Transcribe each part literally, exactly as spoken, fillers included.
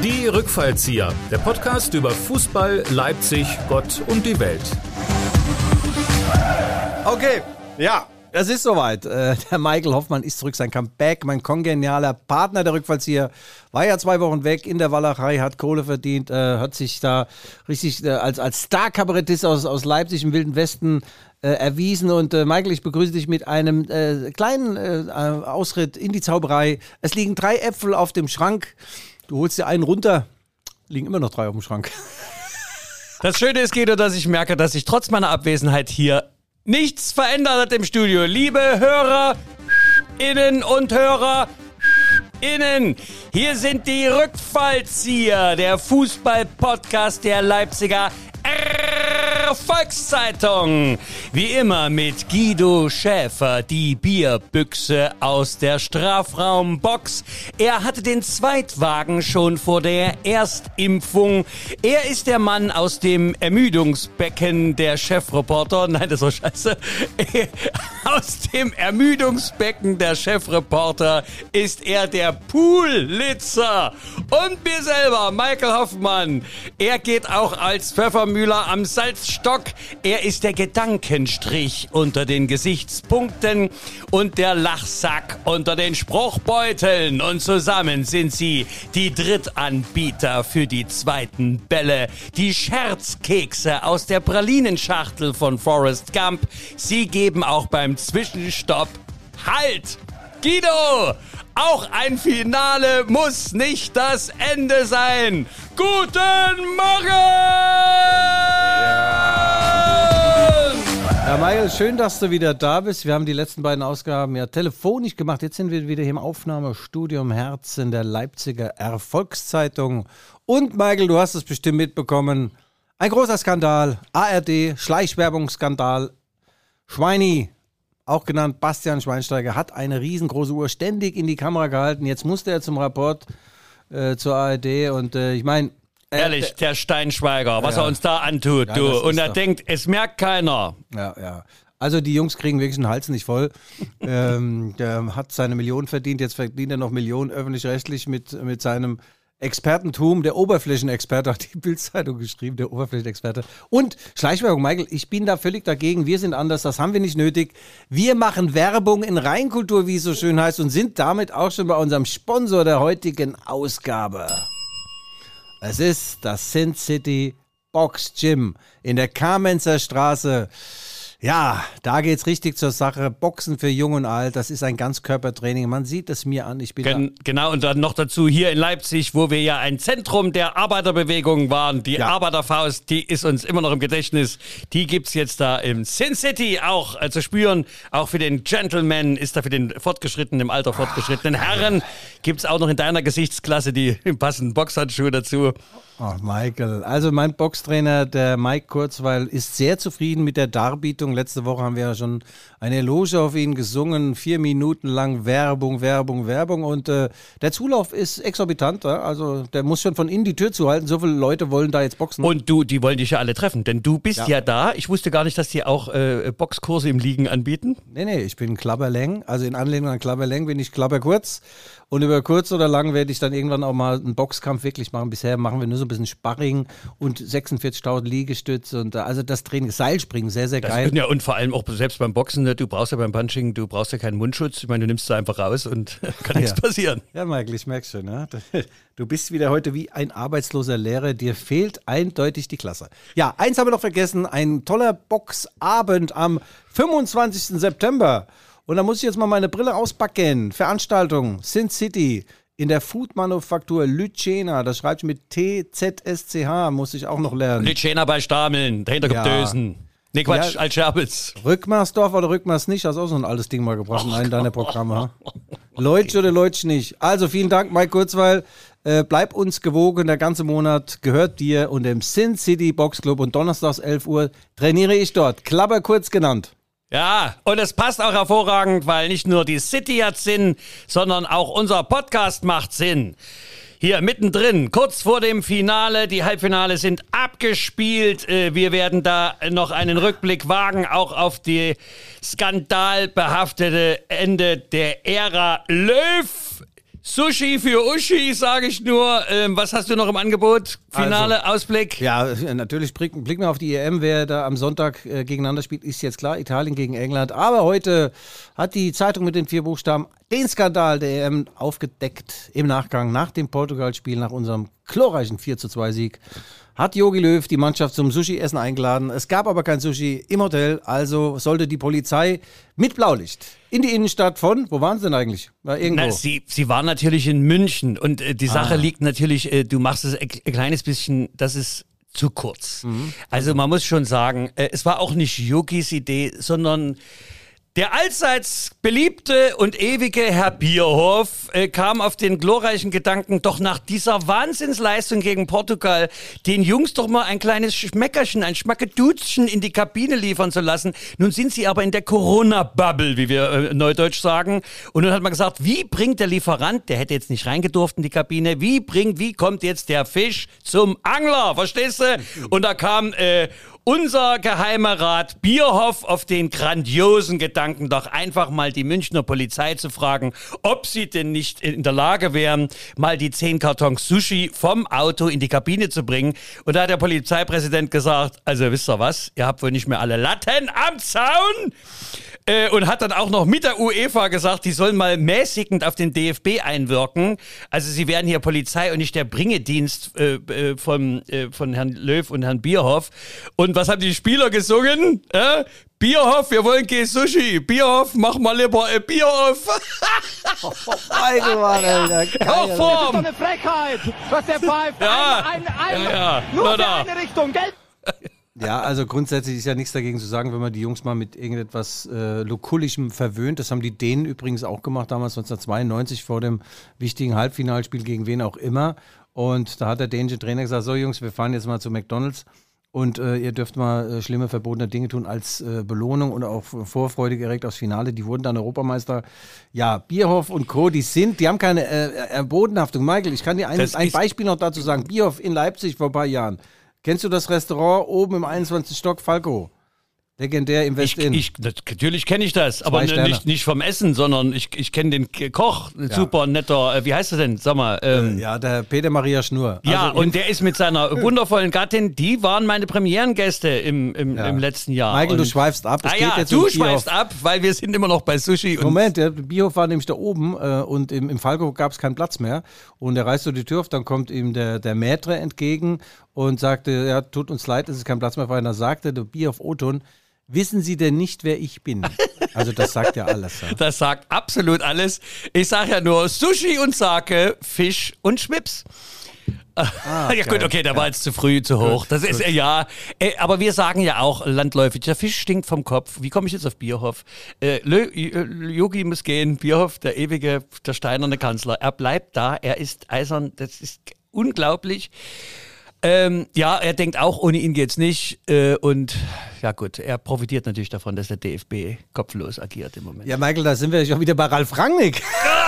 Die Rückfallzieher, der Podcast über Fußball, Leipzig, Gott und die Welt. Okay, ja, es ist soweit. Äh, der Michael Hoffmann ist zurück, sein Comeback, mein kongenialer Partner der Rückfallzieher. War ja zwei Wochen weg in der Walachei, hat Kohle verdient, äh, hat sich da richtig äh, als, als Star-Kabarettist aus, aus Leipzig im Wilden Westen äh, erwiesen. Und äh, Michael, ich begrüße dich mit einem äh, kleinen äh, Ausritt in die Zauberei. Es liegen drei Äpfel auf dem Schrank. Du holst dir einen runter, liegen immer noch drei auf dem Schrank. Das Schöne ist, Guido, dass ich merke, dass sich trotz meiner Abwesenheit hier nichts verändert hat im Studio. Liebe HörerInnen und HörerInnen, hier sind die Rückfallzieher, der Fußball-Podcast der Leipziger Volkszeitung. Wie immer mit Guido Schäfer, die Bierbüchse aus der Strafraumbox. Er hatte den Zweitwagen schon vor der Erstimpfung. Er ist der Mann aus dem Ermüdungsbecken der Chefreporter. Nein, das war scheiße. Aus dem Ermüdungsbecken der Chefreporter ist er der Poolitzer. Und mir selber, Michael Hoffmann. Er geht auch als Pfeffermühler am Salzstock. Er ist der Gedankenstrich unter den Gesichtspunkten und der Lachsack unter den Spruchbeuteln. Und zusammen sind sie die Drittanbieter für die zweiten Bälle. Die Scherzkekse aus der Pralinenschachtel von Forrest Gump. Sie geben auch beim Zwischenstopp Halt! Guido! Auch ein Finale muss nicht das Ende sein. Guten Morgen! Ja, Michael, schön, dass du wieder da bist. Wir haben die letzten beiden Ausgaben ja telefonisch gemacht. Jetzt sind wir wieder hier im Aufnahmestudio im Herzen der Leipziger Erfolgszeitung. Und Michael, du hast es bestimmt mitbekommen. Ein großer Skandal. A R D, Schleichwerbungsskandal. Schweini, auch genannt Bastian Schweinsteiger, hat eine riesengroße Uhr ständig in die Kamera gehalten. Jetzt musste er zum Rapport äh, zur A R D und äh, ich meine... Äh, Ehrlich, der Steinschweiger, was ja. er uns da antut, Ja, du. Und er doch. denkt, es merkt keiner. Ja, ja. Also die Jungs kriegen wirklich den Hals nicht voll. ähm, der hat seine Millionen verdient, jetzt verdient er noch Millionen öffentlich-rechtlich mit, mit seinem Expertentum. Der Oberflächenexperte hat die Bild-Zeitung geschrieben, der Oberflächenexperte. Und Schleichwerbung, Michael, ich bin da völlig dagegen. Wir sind anders, das haben wir nicht nötig. Wir machen Werbung in Reinkultur, wie es so schön heißt, und sind damit auch schon bei unserem Sponsor der heutigen Ausgabe. Es ist das Sin City Box Gym in der Kamenzer Straße. Ja, da geht's richtig zur Sache. Boxen für Jung und Alt, das ist ein Ganzkörpertraining. Man sieht es mir an. Ich bin Gen- genau, und dann noch dazu hier in Leipzig, wo wir ja ein Zentrum der Arbeiterbewegung waren. Die Ja. Arbeiterfaust, die ist uns immer noch im Gedächtnis. Die gibt's jetzt da im Sin City auch äh, zu spüren. Auch für den Gentleman ist da für den fortgeschrittenen, im Alter fortgeschrittenen Herren gibt's auch noch in deiner Gesichtsklasse die passenden Boxhandschuhe dazu. Oh, Michael. Also mein Boxtrainer, der Mike Kurzweil, ist sehr zufrieden mit der Darbietung. Letzte Woche haben wir ja schon eine Eloge auf ihn gesungen. Vier Minuten lang Werbung, Werbung, Werbung. Und äh, der Zulauf ist exorbitant. Ja? Also der muss schon von innen die Tür zuhalten. So viele Leute wollen da jetzt boxen. Und du, die wollen dich ja alle treffen, denn du bist Ja. ja, da. Ich wusste gar nicht, dass die auch äh, Boxkurse im Liegen anbieten. Nee, nee, ich bin Klapperläng. Also in Anlehnung an Klapperläng bin ich Klapperkurz. Und über kurz oder lang werde ich dann irgendwann auch mal einen Boxkampf wirklich machen. Bisher machen wir nur so ein bisschen Sparring und sechsundvierzigtausend Liegestütze. Und äh, also das Training, Seilspringen, sehr, sehr Das, geil. ja, und vor allem auch selbst beim Boxen, ne, du brauchst ja beim Punching, du brauchst ja keinen Mundschutz. Ich meine, du nimmst es einfach raus und kann nichts Ja. passieren. Ja, Michael, ich merke schon. Ne? Du bist wieder heute wie ein arbeitsloser Lehrer. Dir fehlt eindeutig die Klasse. Ja, eins haben wir noch vergessen. Ein toller Boxabend am fünfundzwanzigsten September. Und da muss ich jetzt mal meine Brille auspacken. Veranstaltung Sin City in der Food-Manufaktur Lütschena. Das schreibt mit T Z S C H, muss ich auch noch lernen. Litschena bei Stameln, dahinter kommt Ja. Dösen. Nee, Quatsch, Ja. Altscherbitz. Rückmarsdorf oder Rückmars nicht? Hast auch so ein altes Ding mal gebracht in einem deiner Programme. Ha? Leutsch oder Leutsch nicht? Also vielen Dank, Mike Kurzweil. Äh, bleib uns gewogen, der ganze Monat gehört dir und dem Sin City Boxclub. Und donnerstags elf Uhr trainiere ich dort. Klapper kurz genannt. Ja, und es passt auch hervorragend, weil nicht nur die City hat Sinn, sondern auch unser Podcast macht Sinn. Hier mittendrin, kurz vor dem Finale, die Halbfinale sind abgespielt. Wir werden da noch einen Rückblick wagen, auch auf die skandalbehaftete Ende der Ära Löw. Sushi für Uschi, sage ich nur. Ähm, was hast du noch im Angebot? Finale, also, Ausblick? Ja, natürlich blicken blick wir auf die E M. Wer da am Sonntag äh, gegeneinander spielt, ist jetzt klar. Italien gegen England. Aber heute hat die Zeitung mit den vier Buchstaben den Skandal der E M aufgedeckt. Im Nachgang, nach dem Portugal-Spiel, nach unserem glorreichen vier zu zwei Sieg, hat Jogi Löw die Mannschaft zum Sushi-Essen eingeladen. Es gab aber kein Sushi im Hotel, also sollte die Polizei mit Blaulicht in die Innenstadt von, wo waren sie denn eigentlich? War irgendwo. Na, sie, sie waren natürlich in München und äh, die Sache Ah. liegt natürlich, äh, du machst es ein, ein kleines bisschen, das ist zu kurz. Mhm. Also man muss schon sagen, äh, es war auch nicht Jogis Idee, sondern der allseits beliebte und ewige Herr Bierhoff äh, kam auf den glorreichen Gedanken, doch nach dieser Wahnsinnsleistung gegen Portugal den Jungs doch mal ein kleines Schmeckerchen, ein Schmackeduzchen in die Kabine liefern zu lassen. Nun sind sie aber in der Corona-Bubble, wie wir äh, neudeutsch sagen. Und nun hat man gesagt, wie bringt der Lieferant, der hätte jetzt nicht reingedurft in die Kabine, wie bringt, wie kommt jetzt der Fisch zum Angler, verstehst du? Und da kam äh, unser geheimer Rat Bierhoff auf den grandiosen Gedanken, doch einfach mal die Münchner Polizei zu fragen, ob sie denn nicht in der Lage wären, mal die zehn Kartons Sushi vom Auto in die Kabine zu bringen. Und da hat der Polizeipräsident gesagt, also wisst ihr was, ihr habt wohl nicht mehr alle Latten am Zaun. Äh, und hat dann auch noch mit der UEFA gesagt, die sollen mal mäßigend auf den D F B einwirken. Also sie werden hier Polizei und nicht der Bringedienst äh, äh, von, äh, von Herrn Löw und Herrn Bierhoff. Und was haben die Spieler gesungen? Äh? Bierhoff, wir wollen kein Sushi. Bierhoff, mach mal lieber ein Bierhoff. Alter, Alter, Hochform. Das ist doch eine Frechheit, was der pfeift. Ja. Ein, ein, ein, Ja, ja. Nur Na für da. eine Richtung, gelb. Ja, also grundsätzlich ist ja nichts dagegen zu sagen, wenn man die Jungs mal mit irgendetwas äh, Lokullischem verwöhnt. Das haben die Dänen übrigens auch gemacht, damals neunzehnhundertzweiundneunzig vor dem wichtigen Halbfinalspiel gegen wen auch immer. Und da hat der dänische Trainer gesagt, so Jungs, wir fahren jetzt mal zu McDonald's und äh, ihr dürft mal äh, schlimme, verbotene Dinge tun als äh, Belohnung und auch vorfreudig erregt aufs Finale. Die wurden dann Europameister. Ja, Bierhoff und Co., die sind, die haben keine äh, Bodenhaftung. Michael, ich kann dir ein, Das ein ist- Beispiel noch dazu sagen. Bierhoff in Leipzig vor ein paar Jahren. Kennst du das Restaurant oben im einundzwanzigsten Stock, Falco? Legendär im Ich, West-Inn. ich, natürlich kenne ich das, aber Zwei Sterne. nicht, nicht vom Essen, sondern ich, ich kenne den K- Koch, ein super netter, äh, wie heißt er denn, sag mal. Ähm, Ja, der Peter Maria Schnur. Ja, Also und der ist mit seiner wundervollen Gattin, die waren meine Premierengäste im, im, Ja. im letzten Jahr. Michael, du Und- schweifst ab. Es Ah geht ja, jetzt du um schweifst Bierhoff. ab, weil wir sind immer noch bei Sushi. Und Moment, der Bierhof war nämlich da oben äh, und im, im Falco gab es keinen Platz mehr. Und er reißt so die Tür auf, dann kommt ihm der, der Maitre entgegen und sagte, ja, tut uns leid, es ist kein Platz mehr frei. Und dann sagte der Bierhof Oton, wissen Sie denn nicht, wer ich bin? Also das sagt ja alles. Ja. das sagt absolut alles. Ich sage ja nur Sushi und Sake, Fisch und Schwips. ja gut, geil. okay, der war jetzt zu früh, zu hoch. Das ist äh, ja, äh, aber wir sagen ja auch landläufig, der Fisch stinkt vom Kopf. Wie komme ich jetzt auf Bierhoff? Äh, Lö- äh, Yogi muss gehen, Bierhoff, der ewige, der steinerne Kanzler. Er bleibt da, er ist eisern, das ist unglaublich. Ähm, ja, er denkt auch, ohne ihn geht's nicht. Äh, und ja gut, er profitiert natürlich davon, dass der D F B kopflos agiert im Moment. Ja, Michael, da sind wir schon wieder bei Ralf Rangnick.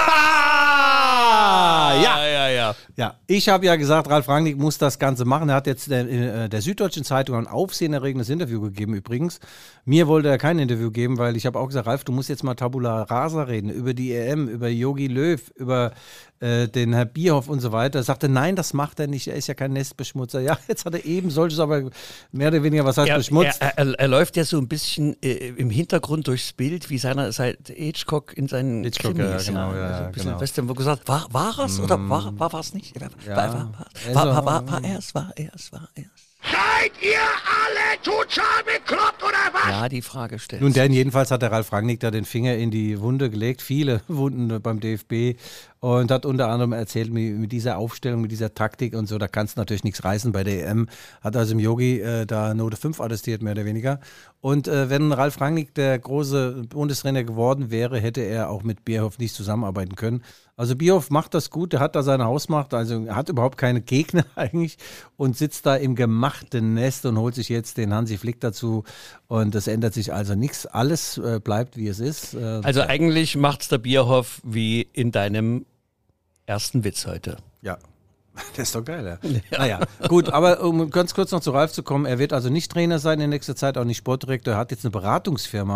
Ah, ja, ja, ja. Ja, ich habe ja gesagt, Ralf Rangnick muss das Ganze machen. Er hat jetzt der, äh, der Süddeutschen Zeitung ein aufsehenerregendes Interview gegeben übrigens. Mir wollte er kein Interview geben, weil ich habe auch gesagt, Ralf, du musst jetzt mal Tabula Rasa reden, über die E M, über Jogi Löw, über äh, den Herr Bierhoff und so weiter. Er sagte, nein, das macht er nicht, er ist ja kein Nestbeschmutzer. Ja, jetzt hat er eben solches, aber mehr oder weniger, was heißt Er, beschmutzt? er, er, er läuft ja so ein bisschen äh, im Hintergrund durchs Bild, wie seiner seit Hitchcock in seinen Hitchcock, Krimis. ja, genau, ja, so ein bisschen genau. Western, wo gesagt, war, war es oder war, war es nicht? War, Ja. war, war, Also, war, war, war, war er es, war er es, war er es. Seid ihr alle total bekloppt oder was? Ja, die Frage stellt. Nun, denn jedenfalls hat der Ralf Rangnick da den Finger in die Wunde gelegt, viele Wunden beim D F B und hat unter anderem erzählt, mit, mit dieser Aufstellung, mit dieser Taktik und so, da kannst du natürlich nichts reißen bei der E M. Hat also im Yogi äh, da Note fünf attestiert, mehr oder weniger. Und äh, wenn Ralf Rangnick der große Bundestrainer geworden wäre, hätte er auch mit Bierhoff nicht zusammenarbeiten können. Also Bierhoff macht das gut, er hat da seine Hausmacht, also er hat überhaupt keine Gegner eigentlich und sitzt da im gemachten Nest und holt sich jetzt den Hansi Flick dazu und das ändert sich also nichts, alles äh, bleibt wie es ist. Äh, Also eigentlich macht's der Bierhoff wie in deinem ersten Witz heute. ja. Das ist doch geil, ja. Naja, gut, aber um ganz kurz noch zu Ralf zu kommen, er wird also nicht Trainer sein in nächster Zeit, auch nicht Sportdirektor, er hat jetzt eine Beratungsfirma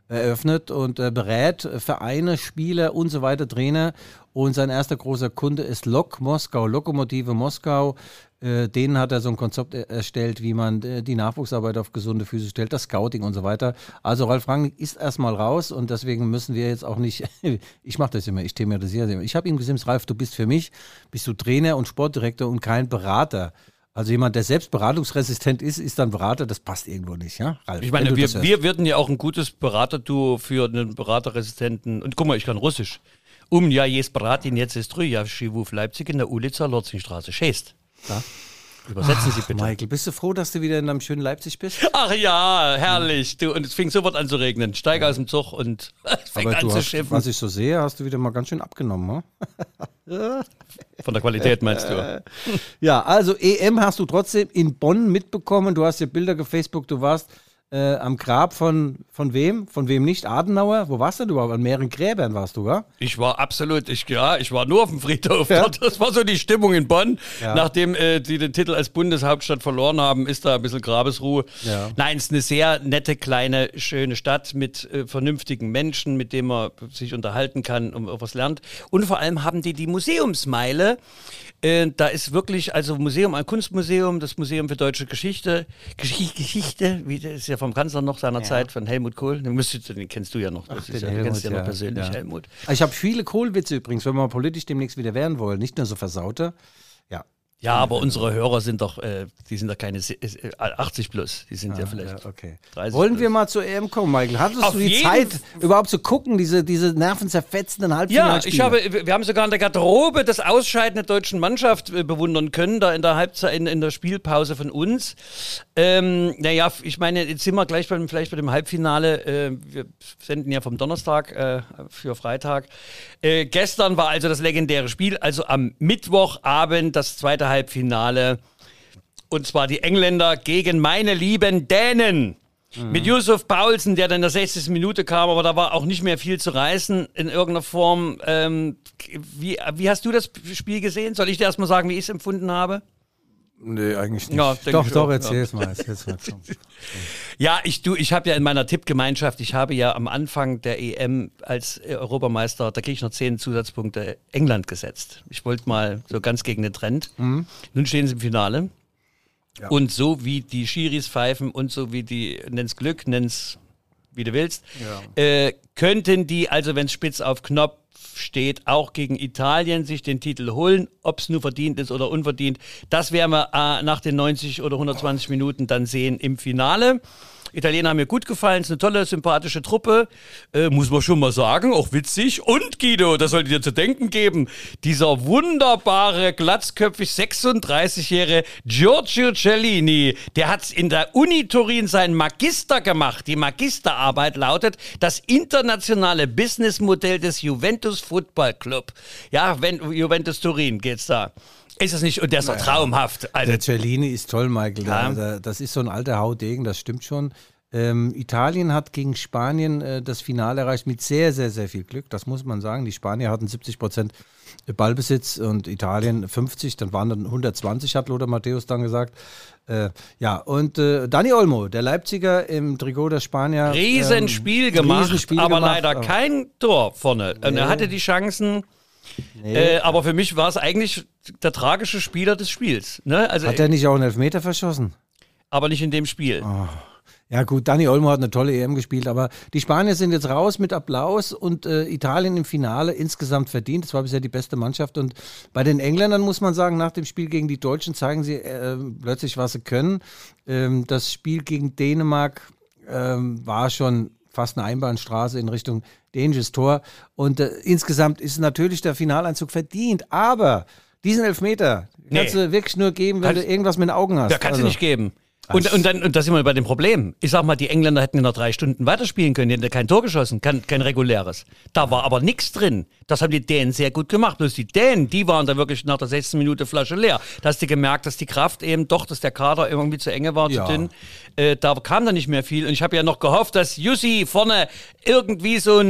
eröffnet und äh, berät Vereine, Spieler und so weiter, Trainer. Und sein erster großer Kunde ist Lok Moskau, Lokomotive Moskau. Äh, denen hat er so ein Konzept er- erstellt, wie man äh, die Nachwuchsarbeit auf gesunde Füße stellt, das Scouting und so weiter. Also Ralf Rangnick ist erstmal raus und deswegen müssen wir jetzt auch nicht, ich mache das immer, ich thematisiere das immer. Ich habe ihm gesagt, Ralf, du bist für mich, bist du Trainer und Sportdirektor und kein Berater. Also jemand, der selbst beratungsresistent ist, ist dann Berater, das passt irgendwo nicht, ja, Ralf? Ich wenn meine, du wir, das hörst. wir würden ja auch ein gutes Beraterduo für einen Beraterresistenten. Und guck mal, ich kann Russisch. Um ja jes Beratin jetzt ist drü, ja Schiwuf Leipzig in der Ulica Lorzingstraße Schäst. Ja. Übersetzen Sie bitte. Michael, bist du froh, dass du wieder in deinem schönen Leipzig bist? Ach ja, herrlich. Du, und es fing sofort an zu regnen. Steig aus dem Zug und es fängt Aber an du zu hast, schiffen. was ich so sehe, hast du wieder mal ganz schön abgenommen, ne? Von der Qualität meinst du? Ja, also E M hast du trotzdem in Bonn mitbekommen. Du hast ja Bilder gefacebookt, du warst äh, am Grab von, von wem? Von wem nicht? Adenauer? Wo warst du denn überhaupt? An mehreren Gräbern warst du, wa? Ich war absolut, ich, ja, ich war nur auf dem Friedhof. Ja. Das war so die Stimmung in Bonn. Ja. Nachdem äh, die den Titel als Bundeshauptstadt verloren haben, ist da ein bisschen Grabesruhe. Ja. Nein, es ist eine sehr nette, kleine, schöne Stadt mit äh, vernünftigen Menschen, mit denen man sich unterhalten kann und auch was lernt. Und vor allem haben die die Museumsmeile. Äh, da ist wirklich, also Museum, ein Kunstmuseum, das Museum für deutsche Geschichte, Geschichte, Geschichte, wie das ist ja vom Kanzler noch seiner Zeit, von Helmut Kohl. Den, müsstest, den kennst du ja noch. Das den ist ja, du Helmut, kennst ja noch ja. persönlich, Ja. Helmut. Ich habe viele Kohlwitze übrigens, wenn wir mal politisch demnächst wieder werden wollen. Nicht nur so versaute. Ja. Ja, aber unsere Hörer sind doch, äh, die sind doch keine se- äh, achtzig plus, die sind ja vielleicht Ja, okay. dreißig Wollen plus. wir mal zur E M kommen, Michael? Hattest Auf du die jeden Zeit, F- überhaupt zu gucken, diese, diese nervenzerfetzenden Ja, Halbfinalspiele? ich habe, wir haben sogar in der Garderobe das Ausscheiden der deutschen Mannschaft äh, bewundern können, da in der Halbzeit, in, in der Spielpause von uns. Ähm, naja, ich meine, jetzt sind wir gleich beim, vielleicht bei dem Halbfinale. Äh, wir senden ja vom Donnerstag äh, für Freitag. Äh, gestern war also das legendäre Spiel, also am Mittwochabend das zweite Halbfinale. Und zwar die Engländer gegen meine lieben Dänen. Mhm. Mit Yusuf Paulsen, der dann in der sechzigsten Minute kam, aber da war auch nicht mehr viel zu reißen in irgendeiner Form. Ähm, wie, wie hast du das Spiel gesehen? Soll ich dir erstmal sagen, wie ich es empfunden habe? Nee, eigentlich nicht. Ja, denk doch, ich doch, auch, erzähl's mal. Erzähl's mal. Komm. Ja, ich du, ich habe ja in meiner Tippgemeinschaft, ich habe ja am Anfang der E M als äh, Europameister, da kriege ich noch zehn Zusatzpunkte, England gesetzt. Ich wollte mal so ganz gegen den Trend. Mhm. Nun stehen sie im Finale. Ja. Und so wie die Schiris pfeifen und so wie die, nenn's Glück, nenn's wie du willst, ja. äh, könnten die, also wenn es spitz auf Knopf steht, auch gegen Italien sich den Titel holen, ob es nur verdient ist oder unverdient. Das werden wir äh, nach den neunzig oder hundertzwanzig Minuten dann sehen im Finale. Italiener haben mir gut gefallen, es ist eine tolle, sympathische Truppe, äh, muss man schon mal sagen, auch witzig. Und Guido, das sollte dir zu denken geben, dieser wunderbare, glatzköpfig sechsunddreißigjährige Giorgio Cellini, der hat in der Uni Turin seinen Magister gemacht. Die Magisterarbeit lautet das internationale Businessmodell des Juventus Football Club. Ja, wenn, Juventus Turin geht's da. Ist es nicht, und der ist doch naja, traumhaft. Also, der Cellini ist toll, Michael. Ja. Der, das ist so ein alter Haudegen, das stimmt schon. Ähm, Italien hat gegen Spanien äh, das Finale erreicht mit sehr, sehr, sehr viel Glück. Das muss man sagen. Die Spanier hatten siebzig Prozent Ballbesitz und Italien fünfzig. Dann waren dann hundertzwanzig, hat Lothar Matthäus dann gesagt. Äh, ja, und äh, Dani Olmo, der Leipziger im Trikot der Spanier. Riesenspiel ähm, gemacht, Riesenspiel aber gemacht, leider aber kein Tor vorne. Nee. Und er hatte die Chancen. Nee. Äh, aber für mich war es eigentlich der tragische Spieler des Spiels. Ne? Also, hat er nicht auch einen Elfmeter verschossen? Aber nicht in dem Spiel. Oh. Ja gut, Dani Olmo hat eine tolle E M gespielt, aber die Spanier sind jetzt raus mit Applaus und äh, Italien im Finale insgesamt verdient. Das war bisher die beste Mannschaft und bei den Engländern muss man sagen, nach dem Spiel gegen die Deutschen zeigen sie äh, plötzlich, was sie können. Ähm, das Spiel gegen Dänemark ähm, war schon fast eine Einbahnstraße in Richtung dänisches Tor. Und äh, insgesamt ist natürlich der Finaleinzug verdient. Aber diesen Elfmeter kannst nee. du wirklich nur geben, wenn kannst, du irgendwas mit den Augen hast. Ja, kannst also. du nicht geben. Und, und dann, und da sind wir bei dem Problem. Ich sag mal, die Engländer hätten noch drei Stunden weiterspielen können, die hätten kein Tor geschossen, kein, kein reguläres. Da war aber nichts drin. Das haben die Dänen sehr gut gemacht. Bloß die Dänen, die waren da wirklich nach der sechzehnten Minute Flasche leer. Da hast du gemerkt, dass die Kraft eben doch, dass der Kader irgendwie zu enge war, ja. zu dünn. Äh, da kam da nicht mehr viel. Und ich habe ja noch gehofft, dass Jussi vorne irgendwie so ein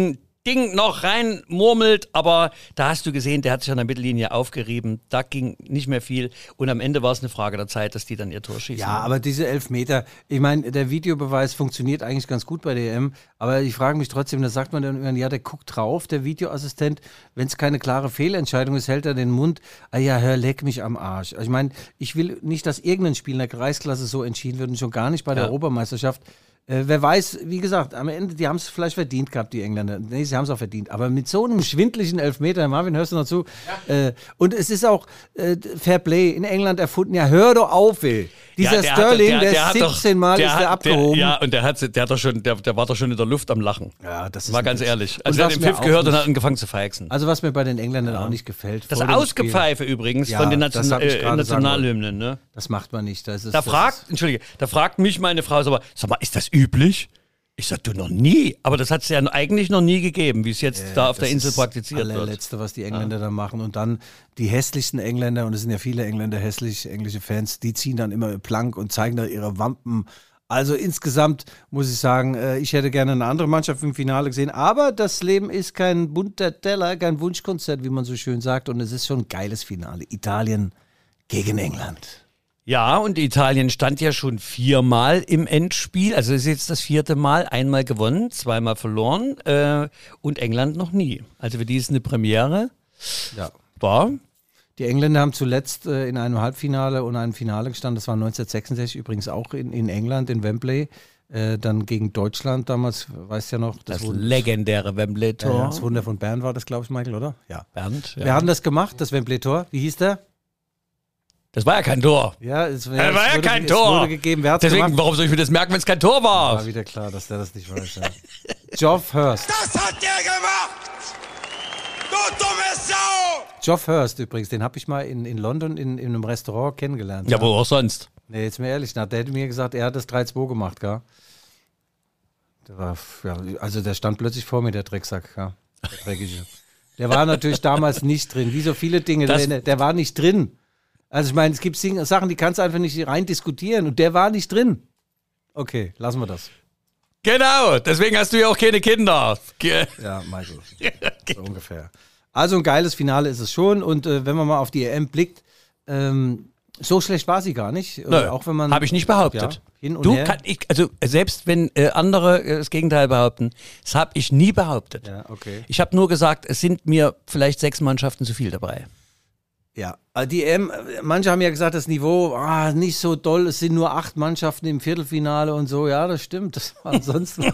Ding noch rein murmelt, aber da hast du gesehen, der hat sich an der Mittellinie aufgerieben, da ging nicht mehr viel und am Ende war es eine Frage der Zeit, dass die dann ihr Tor schießen. Ja, aber diese Elfmeter, ich meine, der Videobeweis funktioniert eigentlich ganz gut bei der E M, aber ich frage mich trotzdem, da sagt man dann irgendwann, ja, der guckt drauf, der Videoassistent, wenn es keine klare Fehlentscheidung ist, hält er den Mund, ah ja, hör, leck mich am Arsch. Ich meine, ich will nicht, dass irgendein Spiel in der Kreisklasse so entschieden wird und schon gar nicht bei der Ja. Europameisterschaft. Äh, wer weiß, wie gesagt, am Ende, die haben es vielleicht verdient gehabt, die Engländer. Nee, sie haben es auch verdient. Aber mit so einem schwindlichen Elfmeter, Marvin, hörst du noch zu? Ja. Äh, und es ist auch äh, Fair Play in England erfunden. Ja, hör doch auf, ey. Dieser Ja, der Sterling, hat, der, der, der hat siebzehn doch, Mal der ist hat, der abgehoben. Der, ja, und der, hat, der, hat doch schon, der, der war doch schon in der Luft am Lachen. Ja, das ist Mal ein ganz Witz. ehrlich. Und Also er hat was den mir Pfiff auch gehört und nicht- hat angefangen zu feixen. Also was mir bei den Engländern auch nicht gefällt. Das vor dem Ausgepfeife übrigens Ja, von den das Nation hab ich äh, gerade sagen Nationalhymnen. Ne? Spiel, das macht man nicht. Das ist, Da das fragt, ist, Entschuldige, da fragt mich meine Frau, sag mal, sag mal, ist das üblich? Ich sag, du noch nie. Aber das hat es ja eigentlich noch nie gegeben, wie es jetzt äh, da auf der das Insel ist praktiziert das wird. allerletzte, was die Engländer da machen. Und dann die hässlichsten Engländer, und es sind ja viele Engländer hässlich, englische Fans, die ziehen dann immer plank und zeigen da ihre Wampen. Also insgesamt muss ich sagen, äh, ich hätte gerne eine andere Mannschaft im Finale gesehen, aber das Leben ist kein bunter Teller, kein Wunschkonzert, wie man so schön sagt, und es ist schon ein geiles Finale. Italien gegen England. Ja, und Italien stand ja schon viermal im Endspiel. Also es ist jetzt das vierte Mal. Einmal gewonnen, zweimal verloren äh, und England noch nie. Also für die ist eine Premiere. Ja. War. Die Engländer haben zuletzt äh, in einem Halbfinale und einem Finale gestanden, das war neunzehnhundertsechsundsechzig, übrigens auch in, in England, in Wembley. Äh, dann gegen Deutschland damals, weißt ja noch. Das, Wunder- legendäre Wembley-Tor. Ja, das Wunder von Bern war das, glaube ich, Michael, oder? Ja. Bernd, ja. Wir haben das gemacht, das Wembley-Tor. Wie hieß der? Das war ja kein Tor. Ja, es, ja, Das war es ja wurde, kein es Tor. wurde gegeben. Wer hat's Deswegen, gemacht? warum soll ich mir das merken, wenn es kein Tor war? War wieder klar, dass der das nicht weiß. Ja. Geoff Hurst. Das hat der gemacht! Du dumme Sau! Geoff Hurst übrigens, den habe ich mal in, in London in, in einem Restaurant kennengelernt. Ja, wo auch sonst. Nee, jetzt mal ehrlich, na, der hätte mir gesagt, er hat das drei zwei gemacht, gell? Der war, ja, also der stand plötzlich vor mir, der Drecksack, ja. Der Dreckige. Der war natürlich damals nicht drin, wie so viele Dinge, Das- der, der war nicht drin. Also ich meine, es gibt Sing- Sachen, die kannst du einfach nicht rein diskutieren und der war nicht drin. Okay, lassen wir das. Genau, deswegen hast du ja auch keine Kinder. Ge- Ja, Michael, so ungefähr. Also ein geiles Finale ist es schon und äh, wenn man mal auf die E M blickt, ähm, so schlecht war sie gar nicht. Nö, auch wenn man habe ich nicht behauptet. Ja, hin und du her. kann ich, also selbst wenn äh, andere äh, das Gegenteil behaupten, das habe ich nie behauptet. Ja, okay. Ich habe nur gesagt, es sind mir vielleicht sechs Mannschaften zu viel dabei. Ja, also die E M, manche haben ja gesagt, das Niveau, ah, nicht so doll, es sind nur acht Mannschaften im Viertelfinale und so. Ja, das stimmt. Das war ansonsten.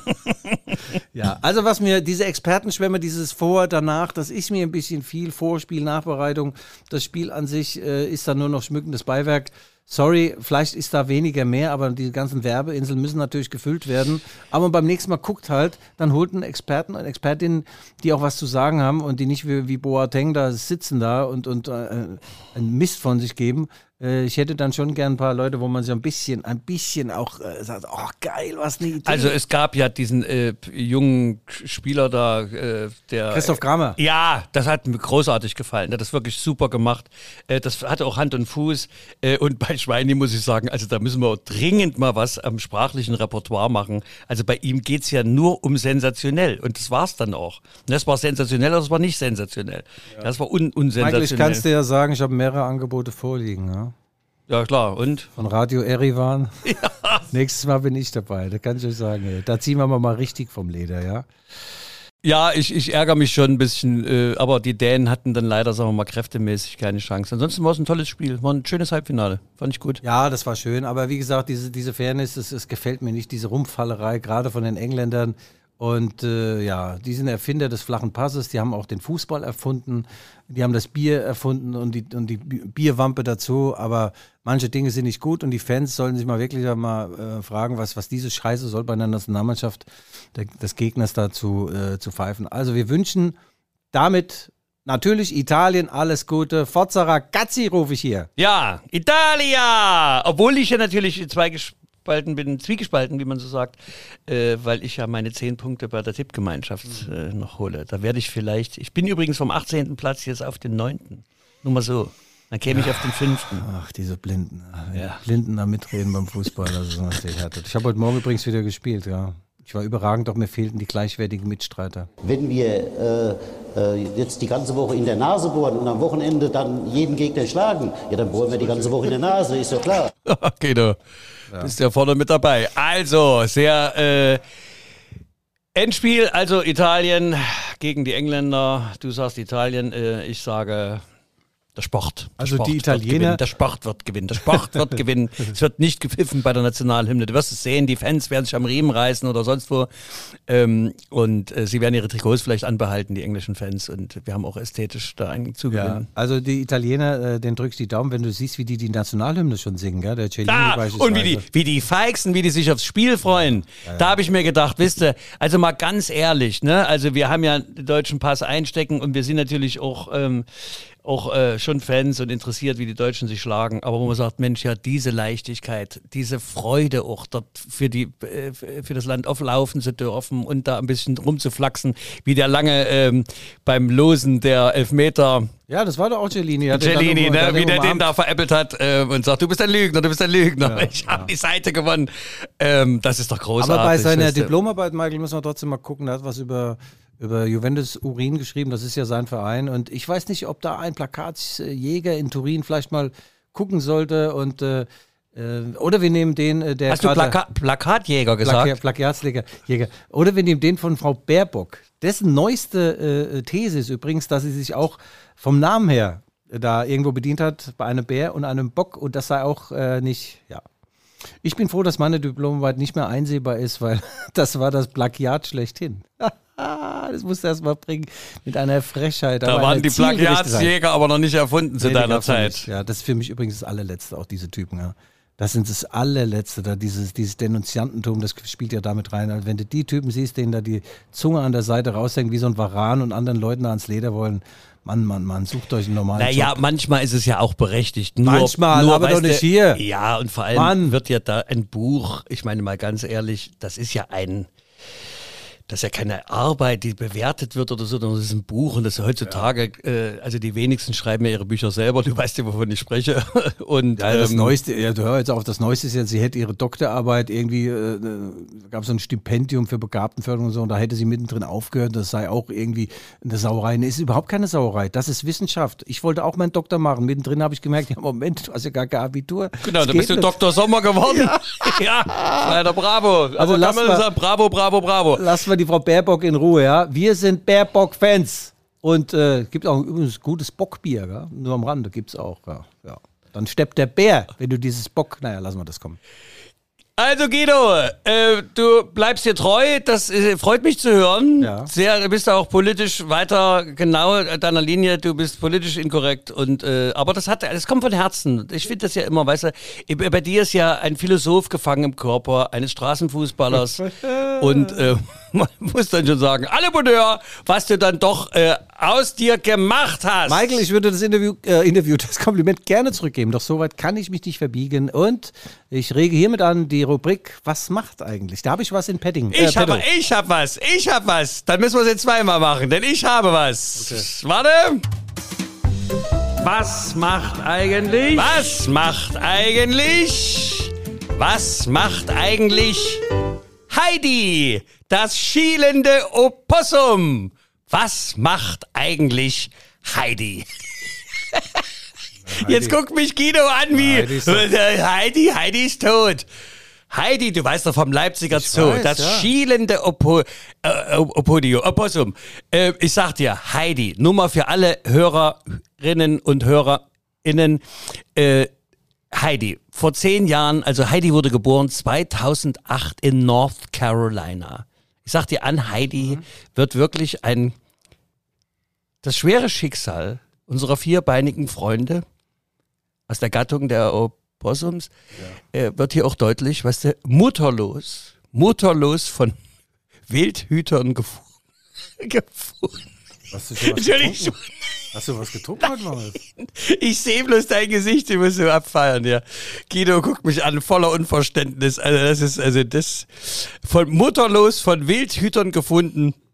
Ja, also was mir, diese Expertenschwämme, dieses Vor, danach, das ist mir ein bisschen viel. Vorspiel, Nachbereitung, das Spiel an sich äh, ist dann nur noch schmückendes Beiwerk. Sorry, vielleicht ist da weniger mehr, aber die ganzen Werbeinseln müssen natürlich gefüllt werden. Aber beim nächsten Mal guckt halt, dann holt einen Experten und Expertinnen, die auch was zu sagen haben und die nicht wie, wie Boateng da sitzen da und, und äh, einen Mist von sich geben. Äh, ich hätte dann schon gern ein paar Leute, wo man sich ein bisschen, ein bisschen auch äh, sagt, oh geil, was eine Idee. Also es gab ja diesen äh, jungen Spieler da, äh, der... Christoph Kramer. Ja, das hat mir großartig gefallen. Der hat das wirklich super gemacht. Äh, das hatte auch Hand und Fuß. Äh, und bei Schweini muss ich sagen, also da müssen wir dringend mal was am sprachlichen Repertoire machen. Also bei ihm geht's ja nur um sensationell. Und das war's dann auch. Und das war sensationell, aber das war nicht sensationell. Ja. Das war un unsensationell. Michael, ich kann es dir ja sagen, ich habe mehrere Angebote vorliegen. Ja? Ja, klar. Und? Von Radio Erivan. Ja. Nächstes Mal bin ich dabei, das kann ich euch sagen. Ey. Da ziehen wir mal richtig vom Leder, ja. Ja, ich, ich ärgere mich schon ein bisschen, äh, aber die Dänen hatten dann leider, sagen wir mal, kräftemäßig keine Chance. Ansonsten war es ein tolles Spiel, war ein schönes Halbfinale, fand ich gut. Ja, das war schön, aber wie gesagt, diese, diese Fairness, es, es gefällt mir nicht, diese Rumpfallerei, gerade von den Engländern. Und äh, ja, die sind Erfinder des flachen Passes, die haben auch den Fußball erfunden, die haben das Bier erfunden und die, und die Bierwampe dazu, aber manche Dinge sind nicht gut und die Fans sollen sich mal wirklich mal äh, fragen, was, was diese Scheiße soll bei einer Nationalmannschaft der, des Gegners dazu äh, zu pfeifen. Also wir wünschen damit natürlich Italien alles Gute. Forza Ragazzi rufe ich hier. Ja, Italia! Obwohl ich ja natürlich zwei gespalten bin, zwiegespalten, wie man so sagt, äh, weil ich ja meine zehn Punkte bei der Tippgemeinschaft äh, noch hole. Da werde ich vielleicht, ich bin übrigens vom achtzehnten Platz jetzt auf den neunten Nur mal so. Dann käme ich auf den fünften Ach, diese Blinden. Wenn Ja. die Blinden da mitreden beim Fußball, das ist natürlich härtet. Ich habe heute Morgen übrigens wieder gespielt, ja. Ich war überragend, doch mir fehlten die gleichwertigen Mitstreiter. Wenn wir äh, äh, jetzt die ganze Woche in der Nase bohren und am Wochenende dann jeden Gegner schlagen, ja, dann bohren wir die ganze Woche in der Nase, ist doch klar. Okay, du ja. bist ja vorne mit dabei. Also, sehr äh, Endspiel, also Italien gegen die Engländer. Du sagst Italien, äh, ich sage... Der Sport. Der also Sport die Italiener. Der Sport wird gewinnen. Der Sport wird gewinnen. Es wird nicht gepfiffen bei der Nationalhymne. Du wirst es sehen, die Fans werden sich am Riemen reißen oder sonst wo. Ähm, und äh, sie werden ihre Trikots vielleicht anbehalten, die englischen Fans. Und wir haben auch ästhetisch da einen zugewinnen. Ja, also die Italiener, äh, den drückst die Daumen, wenn du siehst, wie die die Nationalhymne schon singen. Gell? Der Cellini ah, beispielsweise. Und wie die, wie die feixen, wie die sich aufs Spiel freuen. Ja, ja. Da habe ich mir gedacht, wisst ihr, also mal ganz ehrlich, ne? Also wir haben ja den deutschen Pass einstecken und wir sind natürlich auch... Ähm, auch äh, schon Fans und interessiert, wie die Deutschen sich schlagen. Aber wo man sagt, Mensch, ja, diese Leichtigkeit, diese Freude auch dort für, die, äh, für das Land auflaufen zu dürfen und da ein bisschen rumzuflaxen, wie der lange ähm, beim Losen der Elfmeter... Ja, das war doch auch Cellini. Cellini, ne, wie der den da veräppelt hat äh, und sagt, du bist ein Lügner, du bist ein Lügner. Ja, ich habe ja. die Seite gewonnen. Ähm, das ist doch großartig. Aber bei seiner Diplomarbeit, Michael, müssen wir trotzdem mal gucken, er hat was über... über Juventus Urin geschrieben, das ist ja sein Verein und ich weiß nicht, ob da ein Plakatsjäger in Turin vielleicht mal gucken sollte und äh, oder wir nehmen den, äh, der... Hast du Plaka- Plakatjäger gesagt? Plaka- Plakatsjäger. Jäger. Oder wir nehmen den von Frau Baerbock. Dessen neueste äh, These ist übrigens, dass sie sich auch vom Namen her da irgendwo bedient hat, bei einem Bär und einem Bock und das sei auch äh, nicht, ja. Ich bin froh, dass meine Diplomarbeit nicht mehr einsehbar ist, weil das war das Plagiat schlechthin. Das musst du erst mal bringen mit einer Frechheit. Da waren die Plagiatsjäger aber noch nicht erfunden zu nee, deiner Zeit. Ja, das ist für mich übrigens das allerletzte, auch diese Typen. Ja. Das sind das allerletzte, da dieses, dieses Denunziantentum, das spielt ja damit rein. Also wenn du die Typen siehst, denen da die Zunge an der Seite raushängt, wie so ein Varan und anderen Leuten da ans Leder wollen, Mann, Mann, Mann, sucht euch einen normalen naja, Job. Manchmal ist es ja auch berechtigt. Nur, manchmal, nur, aber doch nicht du, hier. Ja, und vor allem Mann. wird ja da ein Buch, ich meine mal ganz ehrlich, das ist ja ein... Das ist ja keine Arbeit, die bewertet wird oder so, sondern das ist ein Buch und das ist heutzutage, ja. äh, also die wenigsten schreiben ja ihre Bücher selber, du weißt ja, wovon ich spreche. Und, ja, das ähm, Neueste, ja, du hör jetzt auf, das Neueste ist ja, sie hätte ihre Doktorarbeit irgendwie, äh, gab es so ein Stipendium für Begabtenförderung und so und da hätte sie mittendrin aufgehört, das sei auch irgendwie eine Sauerei. Nee, ist überhaupt keine Sauerei, das ist Wissenschaft. Ich wollte auch meinen Doktor machen, mittendrin habe ich gemerkt, ja Moment, du hast ja gar kein Abitur. Genau, da bist du Doktor Sommer geworden. Ja, ja. Leider bravo. Also aber lass mal, sagen, bravo, bravo, bravo. Lass mal die Frau Baerbock in Ruhe, ja. Wir sind Baerbock-Fans. Und äh, gibt auch übrigens gutes Bockbier, ja? Nur am Rande gibt es auch. Ja. Ja. Dann steppt der Bär, wenn du dieses Bock... Naja, lassen wir das kommen. Also Guido, äh, du bleibst dir treu, das äh, freut mich zu hören. Ja. Sehr, du bist auch politisch weiter genau deiner Linie, du bist politisch inkorrekt und äh, aber das hat, das kommt von Herzen. Ich finde das ja immer, weißt du, bei dir ist ja ein Philosoph gefangen im Körper eines Straßenfußballers und äh, man muss dann schon sagen, alle Bonheur, was du dann doch äh, aus dir gemacht hast. Michael, ich würde das Interview, äh, Interview, das Kompliment gerne zurückgeben, doch soweit kann ich mich nicht verbiegen und ich rege hiermit an die Rubrik, was macht eigentlich? Da habe ich was in Padding. Äh, ich habe ich hab was, ich habe was. Dann müssen wir es jetzt zweimal machen, denn ich habe was. Okay. Warte. Was macht eigentlich? Was macht eigentlich? Was macht eigentlich Heidi, das schielende Opossum? Was macht eigentlich Heidi? Heidi. Jetzt guckt mich Guido an wie Heidi, ist Heidi, Heidi ist tot. Heidi, du weißt doch vom Leipziger ich Zoo, weiß, das ja. schielende Oppo, äh, Opodio, Opossum. Äh, ich sag dir, Heidi, nur mal für alle Hörerinnen und HörerInnen, äh, Heidi, vor zehn Jahren, also Heidi wurde geboren zweitausendacht in North Carolina. Ich sag dir an, Heidi mhm. wird wirklich ein, das schwere Schicksal unserer vierbeinigen Freunde aus der Gattung der Opossums ja. äh, wird hier auch deutlich, weißt du, mutterlos, mutterlos von Wildhütern gefu- gefunden. Hast du schon was getrunken? Hast du was getrunken heute mal? Ich sehe bloß dein Gesicht, du musst so abfeiern, ja. Guido guckt mich an, voller Unverständnis. Also das ist, also das, von mutterlos von Wildhütern gefunden,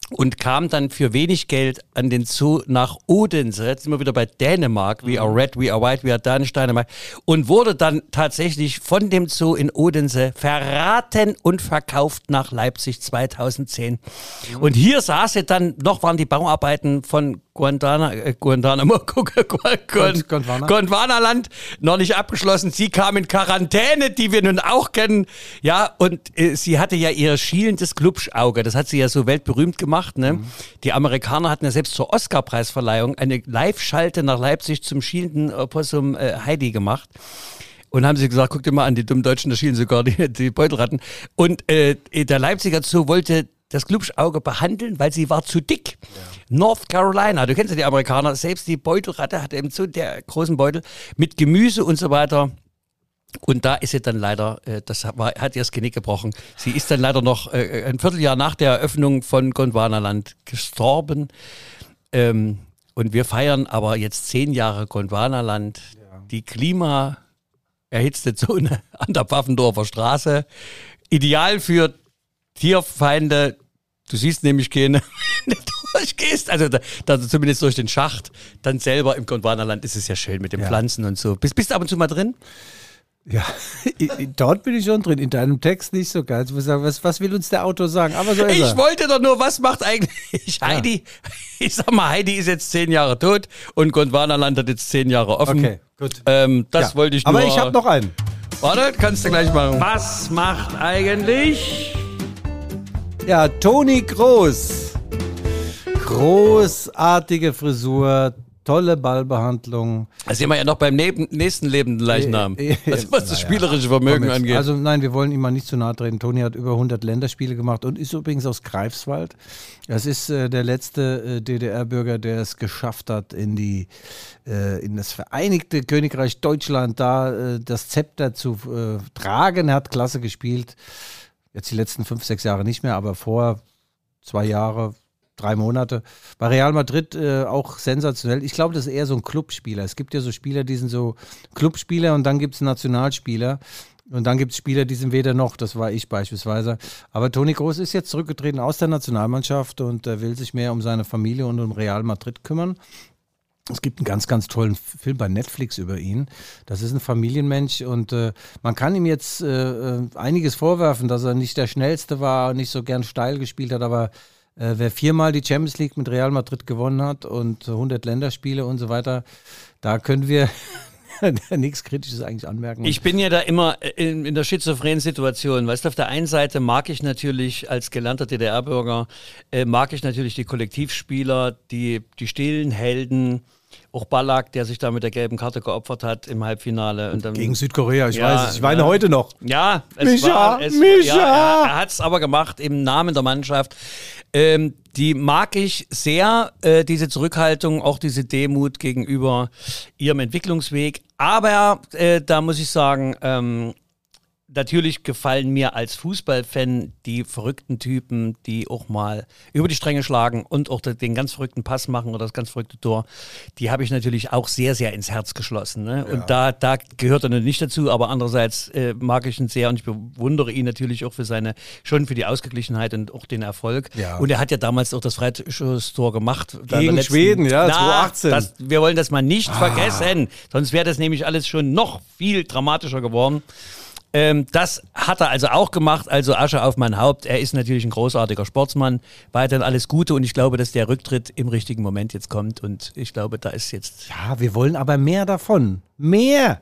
und kam dann für wenig Geld an den Zoo nach Odense, jetzt sind wir wieder bei Dänemark, we are red, we are white, we are Danish Dänemark, und wurde dann tatsächlich von dem Zoo in Odense verraten und verkauft nach Leipzig zweitausendzehn. Mhm. Und hier saß er dann, noch waren die Bauarbeiten von Guantana, äh, Guantanamo, Gondwana. Gondwanaland noch nicht abgeschlossen. Sie kam in Quarantäne, die wir nun auch kennen. Ja, und äh, sie hatte ja ihr schielendes Glubschauge. Das hat sie ja so weltberühmt gemacht. Ne? Mhm. Die Amerikaner hatten ja selbst zur Oscar-Preisverleihung eine Live-Schalte nach Leipzig zum schielenden Opossum äh, Heidi gemacht. Und haben sie gesagt, guck dir mal an, die dummen Deutschen, da schielen sogar die, die Beutelratten. Und äh, der Leipziger Zoo wollte das Glubschauge behandeln, weil sie war zu dick. Ja. North Carolina, du kennst ja die Amerikaner, selbst die Beutelratte hatte eben so der großen Beutel mit Gemüse und so weiter. Und da ist sie dann leider, äh, das war, hat ihr das Genick gebrochen. Sie ist dann leider noch äh, ein Vierteljahr nach der Eröffnung von Gondwanaland gestorben. Ähm, und wir feiern aber jetzt zehn Jahre Gondwanaland. Ja. Die klimaerhitzte Zone an der Pfaffendorfer Straße. Ideal für Tierfeinde. Du siehst nämlich keine, wenn du durchgehst, also da, da zumindest durch den Schacht, dann selber im Gondwanaland ist es ja schön mit den ja. Pflanzen und so. Bist, bist du ab und zu mal drin? Ja, dort bin ich schon drin, in deinem Text nicht so geil. Was, was will uns der Autor sagen? Aber so ist ich er. wollte doch nur, was macht eigentlich Heidi? Ja. Ich sag mal, Heidi ist jetzt zehn Jahre tot und Gondwanaland hat jetzt zehn Jahre offen. Okay, gut. Ähm, das ja. wollte ich nur. Aber ich habe noch einen. Warte, kannst du gleich machen. Was macht eigentlich... Ja, Toni Kroos. Großartige Frisur, tolle Ballbehandlung. Da sind wir ja noch beim neben, nächsten lebenden Leichnam, äh, äh, was, was das spielerische Vermögen angeht. Also nein, wir wollen ihm mal nicht zu nahe treten. Toni hat über hundert Länderspiele gemacht und ist übrigens aus Greifswald. Das ist äh, der letzte äh, D D R-Bürger, der es geschafft hat, in, die, äh, in das Vereinigte Königreich Deutschland da äh, das Zepter zu äh, tragen. Er hat klasse gespielt. Jetzt die letzten fünf, sechs Jahre nicht mehr, aber vor zwei Jahre, drei Monate. Bei Real Madrid äh, auch sensationell. Ich glaube, das ist eher so ein Clubspieler. Es gibt ja so Spieler, die sind so Clubspieler und dann gibt es Nationalspieler. Und dann gibt es Spieler, die sind weder noch. Das war ich beispielsweise. Aber Toni Kroos ist jetzt zurückgetreten aus der Nationalmannschaft und äh, will sich mehr um seine Familie und um Real Madrid kümmern. Es gibt einen ganz, ganz tollen Film bei Netflix über ihn. Das ist ein Familienmensch und äh, man kann ihm jetzt äh, einiges vorwerfen, dass er nicht der Schnellste war, nicht so gern steil gespielt hat, aber äh, wer viermal die Champions League mit Real Madrid gewonnen hat und hundert Länderspiele und so weiter, da können wir nichts Kritisches eigentlich anmerken. Ich bin ja da immer in, in der schizophrenen Situation. Weißt du, auf der einen Seite mag ich natürlich als gelernter D D R-Bürger, äh, mag ich natürlich die Kollektivspieler, die, die stillen Helden, auch Ballack, der sich da mit der gelben Karte geopfert hat im Halbfinale. Und dann, gegen Südkorea, ich ja, weiß es. Ich weine ja. heute noch. Ja, es Micha, war, es, Micha. Ja, er, er hat es aber gemacht im Namen der Mannschaft. Ähm, die mag ich sehr, äh, diese Zurückhaltung, auch diese Demut gegenüber ihrem Entwicklungsweg. Aber äh, da muss ich sagen, ähm, natürlich gefallen mir als Fußballfan die verrückten Typen, die auch mal über die Stränge schlagen und auch den ganz verrückten Pass machen oder das ganz verrückte Tor. Die habe ich natürlich auch sehr, sehr ins Herz geschlossen. Ne? Ja. Und da, da gehört er nicht dazu, aber andererseits äh, mag ich ihn sehr und ich bewundere ihn natürlich auch für seine, schon für die Ausgeglichenheit und auch den Erfolg. Ja. Und er hat ja damals auch das Freistoßtor gemacht. Gegen letzten, Schweden, ja, na, zweitausendachtzehn. Das, wir wollen das mal nicht ah. vergessen, sonst wäre das nämlich alles schon noch viel dramatischer geworden. Ähm, das hat er also auch gemacht, also Asche auf mein Haupt. Er ist natürlich ein großartiger Sportsmann, weiterhin alles Gute und ich glaube, dass der Rücktritt im richtigen Moment jetzt kommt und ich glaube, da ist jetzt... Ja, wir wollen aber mehr davon. Mehr!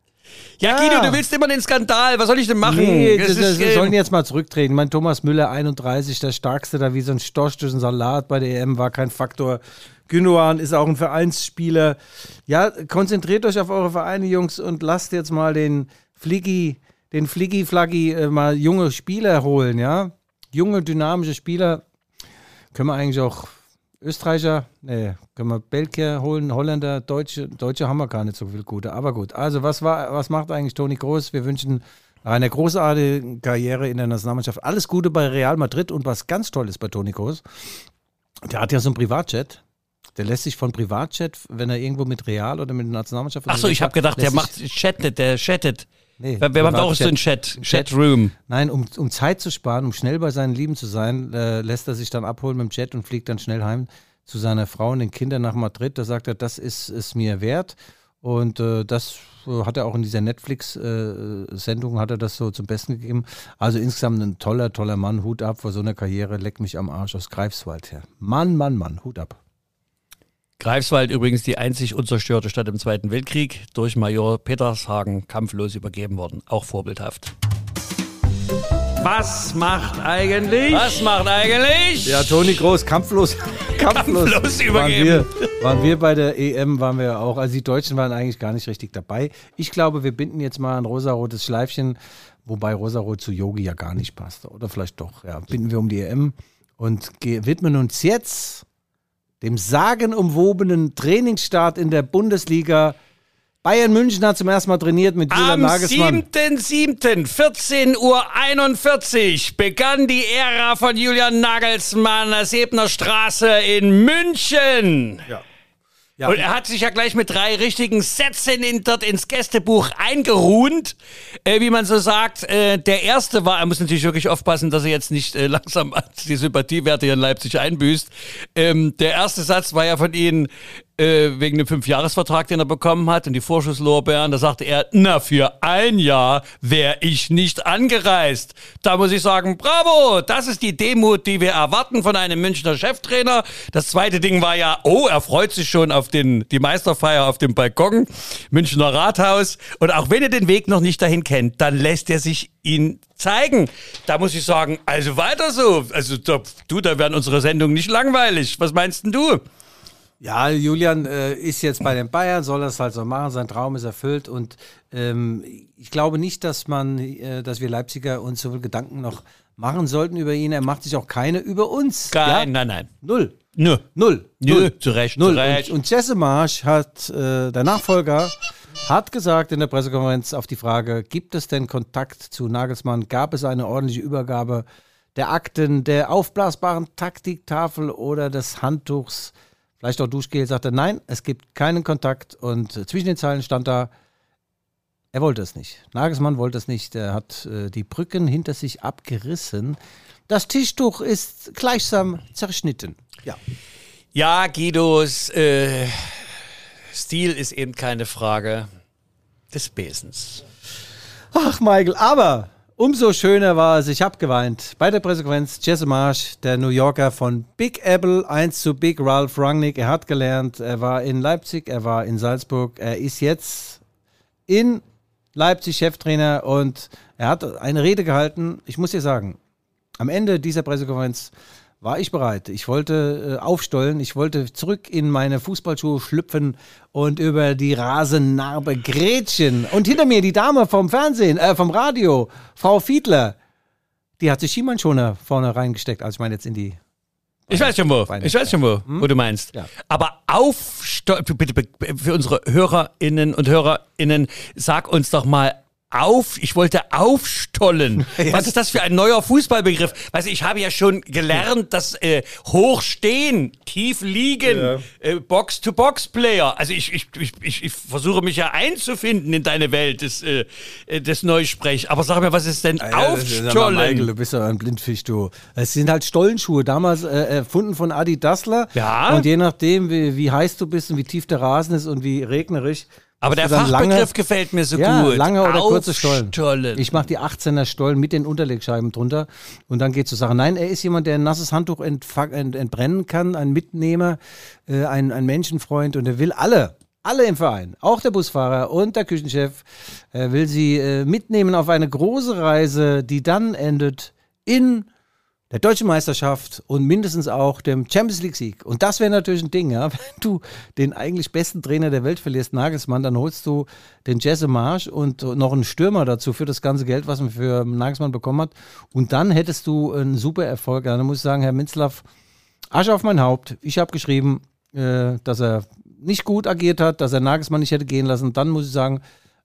Ja, ja, Guido, du willst immer den Skandal, was soll ich denn machen? Nee, das, das, wir sollen jetzt mal zurücktreten. Mein Thomas Müller, einunddreißig, der Starkste da wie so ein Storch durch den Salat bei der E M, war kein Faktor. Gündogan ist auch ein Vereinsspieler. Ja, konzentriert euch auf eure Vereine, Jungs, und lasst jetzt mal den Fliggi... den Fliggi-Flaggi äh, mal junge Spieler holen, ja. Junge, dynamische Spieler. Können wir eigentlich auch Österreicher, nee, können wir Belgier holen, Holländer, Deutsche. Deutsche haben wir gar nicht so viel gute. Aber gut, also was, war, was macht eigentlich Toni Kroos? Wir wünschen eine großartige Karriere in der Nationalmannschaft. Alles Gute bei Real Madrid und was ganz toll ist bei Toni Kroos, der hat ja so einen Privatjet. Der lässt sich von Privatjet, wenn er irgendwo mit Real oder mit der Nationalmannschaft... Ach so, ich habe gedacht, der macht chattet, der chattet. Nee, wir wir haben auch so einen Chat, Chatroom. Nein, um, um Zeit zu sparen, um schnell bei seinen Lieben zu sein, äh, lässt er sich dann abholen mit dem Jet und fliegt dann schnell heim zu seiner Frau und den Kindern nach Madrid. Da sagt er, das ist es mir wert. Und äh, das äh, hat er auch in dieser Netflix-Sendung, äh, hat er das so zum Besten gegeben. Also insgesamt ein toller, toller Mann. Hut ab vor so einer Karriere. Leck mich am Arsch aus Greifswald her. Mann, Mann, Mann. Hut ab. Greifswald übrigens die einzig unzerstörte Stadt im Zweiten Weltkrieg, durch Major Petershagen kampflos übergeben worden. Auch vorbildhaft. Was macht eigentlich? Was macht eigentlich? Ja, Toni Kroos, kampflos, kampflos, kampflos übergeben. Waren wir, waren wir bei der E M, waren wir auch. Also die Deutschen waren eigentlich gar nicht richtig dabei. Ich glaube, wir binden jetzt mal ein rosarotes Schleifchen, wobei rosarot zu Yogi ja gar nicht passt. Oder vielleicht doch. Ja, binden wir um die E M und widmen uns jetzt dem sagenumwobenen Trainingsstart in der Bundesliga. Bayern München hat zum ersten Mal trainiert mit Julian Nagelsmann. Am siebten siebten vierzehn Uhr einundvierzig begann die Ära von Julian Nagelsmann, der Sebner Straße in München. Ja. Ja. Und er hat sich ja gleich mit drei richtigen Sätzen in, dort ins Gästebuch eingeruht, äh, wie man so sagt. Äh, der erste war, er muss natürlich wirklich aufpassen, dass er jetzt nicht äh, langsam die Sympathiewerte hier in Leipzig einbüßt. Ähm, der erste Satz war ja von Ihnen äh, wegen dem Fünfjahresvertrag, den er bekommen hat und die Vorschusslorbeeren. Da sagte er, na, für ein Jahr wäre ich nicht angereist. Da muss ich sagen, bravo, das ist die Demut, die wir erwarten von einem Münchner Cheftrainer. Das zweite Ding war ja, oh, er freut sich schon auf den, die Meisterfeier auf dem Balkon, Münchner Rathaus. Und auch wenn er den Weg noch nicht dahin kennt, dann lässt er sich ihn zeigen. Da muss ich sagen, also weiter so. Also da, du, da werden unsere Sendungen nicht langweilig. Was meinst denn du? Ja, Julian äh, ist jetzt bei den Bayern, soll das halt so machen, sein Traum ist erfüllt und ähm, ich glaube nicht, dass man, äh, dass wir Leipziger uns so viel Gedanken noch machen sollten über ihn. Er macht sich auch keine über uns. Kein, ja? nein, nein. Null. Nö. Null. Nö, Null. zu Recht, Null. zu Recht. Und, und Jesse Marsch hat, äh, der Nachfolger, hat gesagt in der Pressekonferenz auf die Frage, gibt es denn Kontakt zu Nagelsmann? Gab es eine ordentliche Übergabe der Akten, der aufblasbaren Taktiktafel oder des Handtuchs? Vielleicht auch Duschgel, sagt er, nein, es gibt keinen Kontakt und äh, zwischen den Zeilen stand da, er wollte es nicht. Nagelsmann wollte es nicht, er hat äh, die Brücken hinter sich abgerissen. Das Tischtuch ist gleichsam zerschnitten. Ja, ja Guidos äh, Stil ist eben keine Frage des Besens. Ach Michael, aber umso schöner war es, ich habe geweint, bei der Pressekonferenz Jesse Marsch, der New Yorker von Big Apple, eins zu Big Ralph Rangnick. Er hat gelernt, er war in Leipzig, er war in Salzburg, er ist jetzt in Leipzig Cheftrainer und er hat eine Rede gehalten. Ich muss dir sagen, am Ende dieser Pressekonferenz war ich bereit. Ich wollte äh, aufstollen, ich wollte zurück in meine Fußballschuhe schlüpfen und über die Rasennarbe grätschen. Und hinter mir die Dame vom Fernsehen, äh, vom Radio, Frau Fiedler, die hat sich Schienbeinschoner vorne reingesteckt, als ich meine jetzt in die... Ich weiß schon wo, ich weiß schon wo, hm? wo du meinst. Ja. Aber aufstollen, bitte, bitte für unsere HörerInnen und HörerInnen, sag uns doch mal, Auf, ich wollte aufstollen. Was ist das für ein neuer Fußballbegriff? Weißt du, ich habe ja schon gelernt, dass äh, Hochstehen, tief liegen, ja. äh, Box-to-Box-Player. Also ich, ich, ich, ich, ich versuche mich ja einzufinden in deine Welt des, äh, des Neusprechs. Aber sag mir, was ist denn ja, aufstollen? Mal, Michael, du bist ja ein Blindfisch, du. Es sind halt Stollenschuhe, damals äh, erfunden von Adi Dassler. Ja. Und je nachdem, wie, wie heiß du bist und wie tief der Rasen ist und wie regnerisch. Aber der Fachbegriff lange, gefällt mir so ja, gut. Lange oder kurze Stollen. Stollen. Ich mache die achtzehner Stollen mit den Unterlegscheiben drunter und dann geht's zur Sache. Nein, er ist jemand, der ein nasses Handtuch entf- ent- entbrennen kann, ein Mitnehmer, äh, ein, ein Menschenfreund und er will alle, alle im Verein, auch der Busfahrer und der Küchenchef, er will sie äh, mitnehmen auf eine große Reise, die dann endet in der deutschen Meisterschaft und mindestens auch dem Champions League Sieg. Und das wäre natürlich ein Ding, ja. Wenn du den eigentlich besten Trainer der Welt verlierst, Nagelsmann, dann holst du den Jesse Marsch und noch einen Stürmer dazu für das ganze Geld, was man für Nagelsmann bekommen hat. Und dann hättest du einen super Erfolg. Ja, dann muss ich sagen, Herr Minzlaff, Asche auf mein Haupt. Ich habe geschrieben, äh, dass er nicht gut agiert hat, dass er Nagelsmann nicht hätte gehen lassen. Dann muss ich sagen,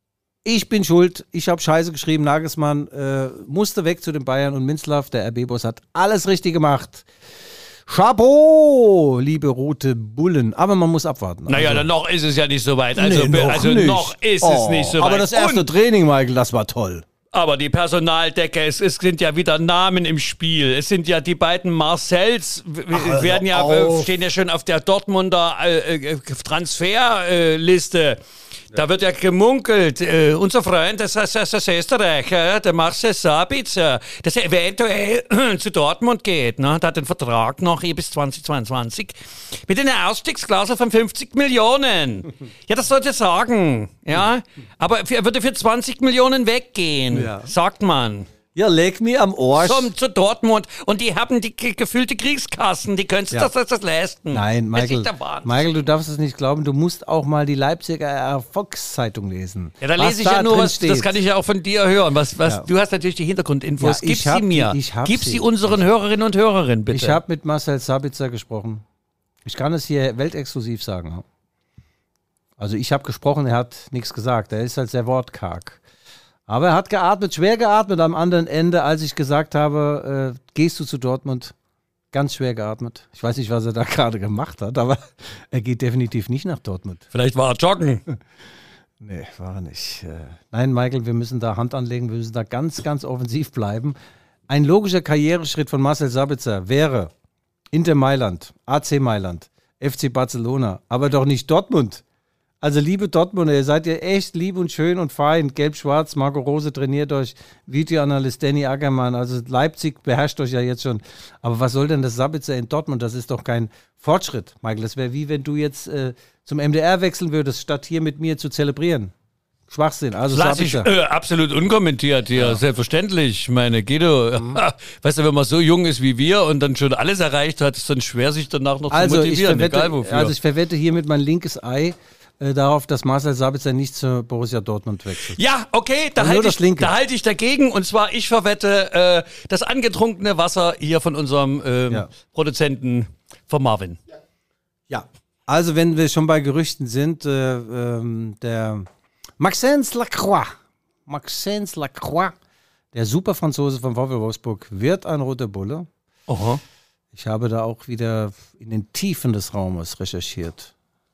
ich bin schuld, ich habe Scheiße geschrieben, Nagelsmann äh, musste weg zu den Bayern und Minzlaff, der R B-Boss, hat alles richtig gemacht. Chapeau, liebe rote Bullen. Aber man muss abwarten. Naja, also, dann noch ist es ja nicht so weit. Also, nee, noch, also nicht. noch ist oh, es nicht so weit. Aber das erste Und, Training, Michael, das war toll. aber die Personaldecke, es, es sind ja wieder Namen im Spiel. Es sind ja die beiden Marcells, w- Ach, werden ja, auf. äh, stehen ja schon auf der Dortmunder äh, äh, Transferliste. Da wird ja gemunkelt, äh, unser Freund, das ist das Österreicher, der Marcel Sabitzer, dass er eventuell zu Dortmund geht. Ne? Der hat den Vertrag noch eh bis zwanzig zweiundzwanzig mit einer Ausstiegsklausel von fünfzig Millionen. Ja, das sollte sagen. Ja, aber er würde für zwanzig Millionen weggehen, Ja. sagt man. Ja, leg mir am Arsch. Zum, zu Dortmund. Und die haben die ge- gefüllte Kriegskassen. Die können sich Ja. das, das leisten. Nein, Das Michael, ist der Wahnsinn. Michael, du darfst es nicht glauben, du musst auch mal die Leipziger Volkszeitung lesen. Ja, da Was lese ich ja nur drin was, das steht. kann ich ja auch von dir hören. Was, was, Ja. Du hast natürlich die Hintergrundinfos. Ja, Gib ich hab sie mir. die- ich hab Gib sie. sie unseren Hörerinnen und Hörern, bitte. Ich habe mit Marcel Sabitzer gesprochen. Ich kann es hier weltexklusiv sagen. Also ich habe gesprochen, er hat nichts gesagt. Er ist halt sehr wortkarg. Aber er hat geatmet, schwer geatmet am anderen Ende, als ich gesagt habe, äh, gehst du zu Dortmund? Ganz schwer geatmet. Ich weiß nicht, was er da gerade gemacht hat, aber er geht definitiv nicht nach Dortmund. Vielleicht war er joggen. Nee, war er nicht. Äh, Nein, Michael, wir müssen da Hand anlegen, wir müssen da ganz, ganz offensiv bleiben. Ein logischer Karriereschritt von Marcel Sabitzer wäre Inter Mailand, A C Mailand, F C Barcelona, aber doch nicht Dortmund. Also liebe Dortmunder, ihr seid ja echt lieb und schön und fein. Gelb-Schwarz, Marco Rose trainiert euch, Videoanalyst Danny Ackermann. Also Leipzig beherrscht euch ja jetzt schon. Aber was soll denn das Sabitzer in Dortmund? Das ist doch kein Fortschritt, Michael. Das wäre wie wenn du jetzt äh, zum M D R wechseln würdest, statt hier mit mir zu zelebrieren. Schwachsinn. Also Lass ich Sabitzer. äh, absolut unkommentiert hier, selbstverständlich. Meine Guido, weißt du, wenn man so jung ist wie wir und dann schon alles erreicht hat, ist es dann schwer, sich danach noch Also zu ich, motivieren, verwette, egal wofür. also ich verwette hiermit mein linkes Ei äh, darauf, dass Marcel Sabitzer nicht zu Borussia Dortmund wechselt. Ja, okay, da Aber nur halte das ich, Linke. da halt ich dagegen. Und zwar, ich verwette äh, das angetrunkene Wasser hier von unserem ähm, Ja. Produzenten von Marvin. Ja. Also wenn wir schon bei Gerüchten sind, äh, ähm, der Maxence Lacroix, Maxence Lacroix, der Superfranzose vom VfL Wolfsburg, wird ein roter Bulle. Aha. Ich habe da auch wieder in den Tiefen des Raumes recherchiert.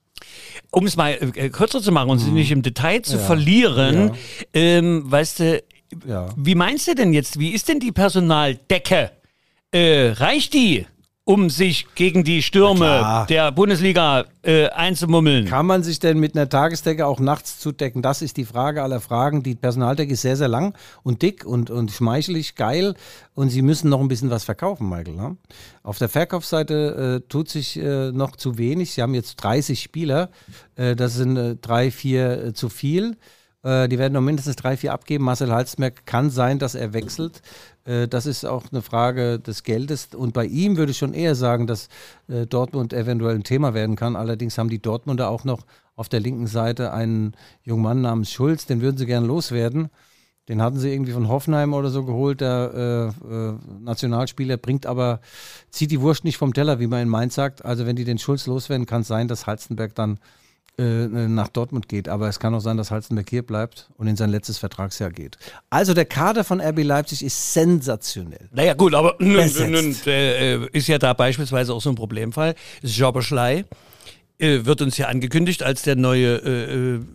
Um es mal äh, kürzer zu machen und sie nicht im Detail zu verlieren, Ja. ähm, weißt du, Ja. wie meinst du denn jetzt, wie ist denn die Personaldecke? Äh, reicht die, um sich gegen die Stürme Na klar. der Bundesliga äh, einzumummeln? Kann man sich denn mit einer Tagesdecke auch nachts zudecken? Das ist die Frage aller Fragen. Die Personaldecke ist sehr, sehr lang und dick und, und schmeichelig, geil. Und sie müssen noch ein bisschen was verkaufen, Michael. Ne? Auf der Verkaufsseite äh, tut sich äh, noch zu wenig. Sie haben jetzt dreißig Spieler. Äh, das sind äh, drei, vier äh, zu viel. Äh, die werden noch mindestens drei, vier abgeben. Marcel Halstenberg kann sein, dass er wechselt. Äh, das ist auch eine Frage des Geldes. Und bei ihm würde ich schon eher sagen, dass äh, Dortmund eventuell ein Thema werden kann. Allerdings haben die Dortmunder auch noch auf der linken Seite einen jungen Mann namens Schulz. Den würden sie gern loswerden. Den hatten sie irgendwie von Hoffenheim oder so geholt. Der äh, äh, Nationalspieler bringt aber, zieht die Wurst nicht vom Teller, wie man in Mainz sagt. Also wenn die den Schulz loswerden, kann es sein, dass Halstenberg dann äh, nach Dortmund geht. Aber es kann auch sein, dass Halstenberg hier bleibt und in sein letztes Vertragsjahr geht. Also der Kader von R B Leipzig ist sensationell. Naja gut, aber nun, Besetzt. nun, äh, ist ja da beispielsweise auch so ein Problemfall. Joberschlei äh, wird uns ja angekündigt als der neue äh, äh,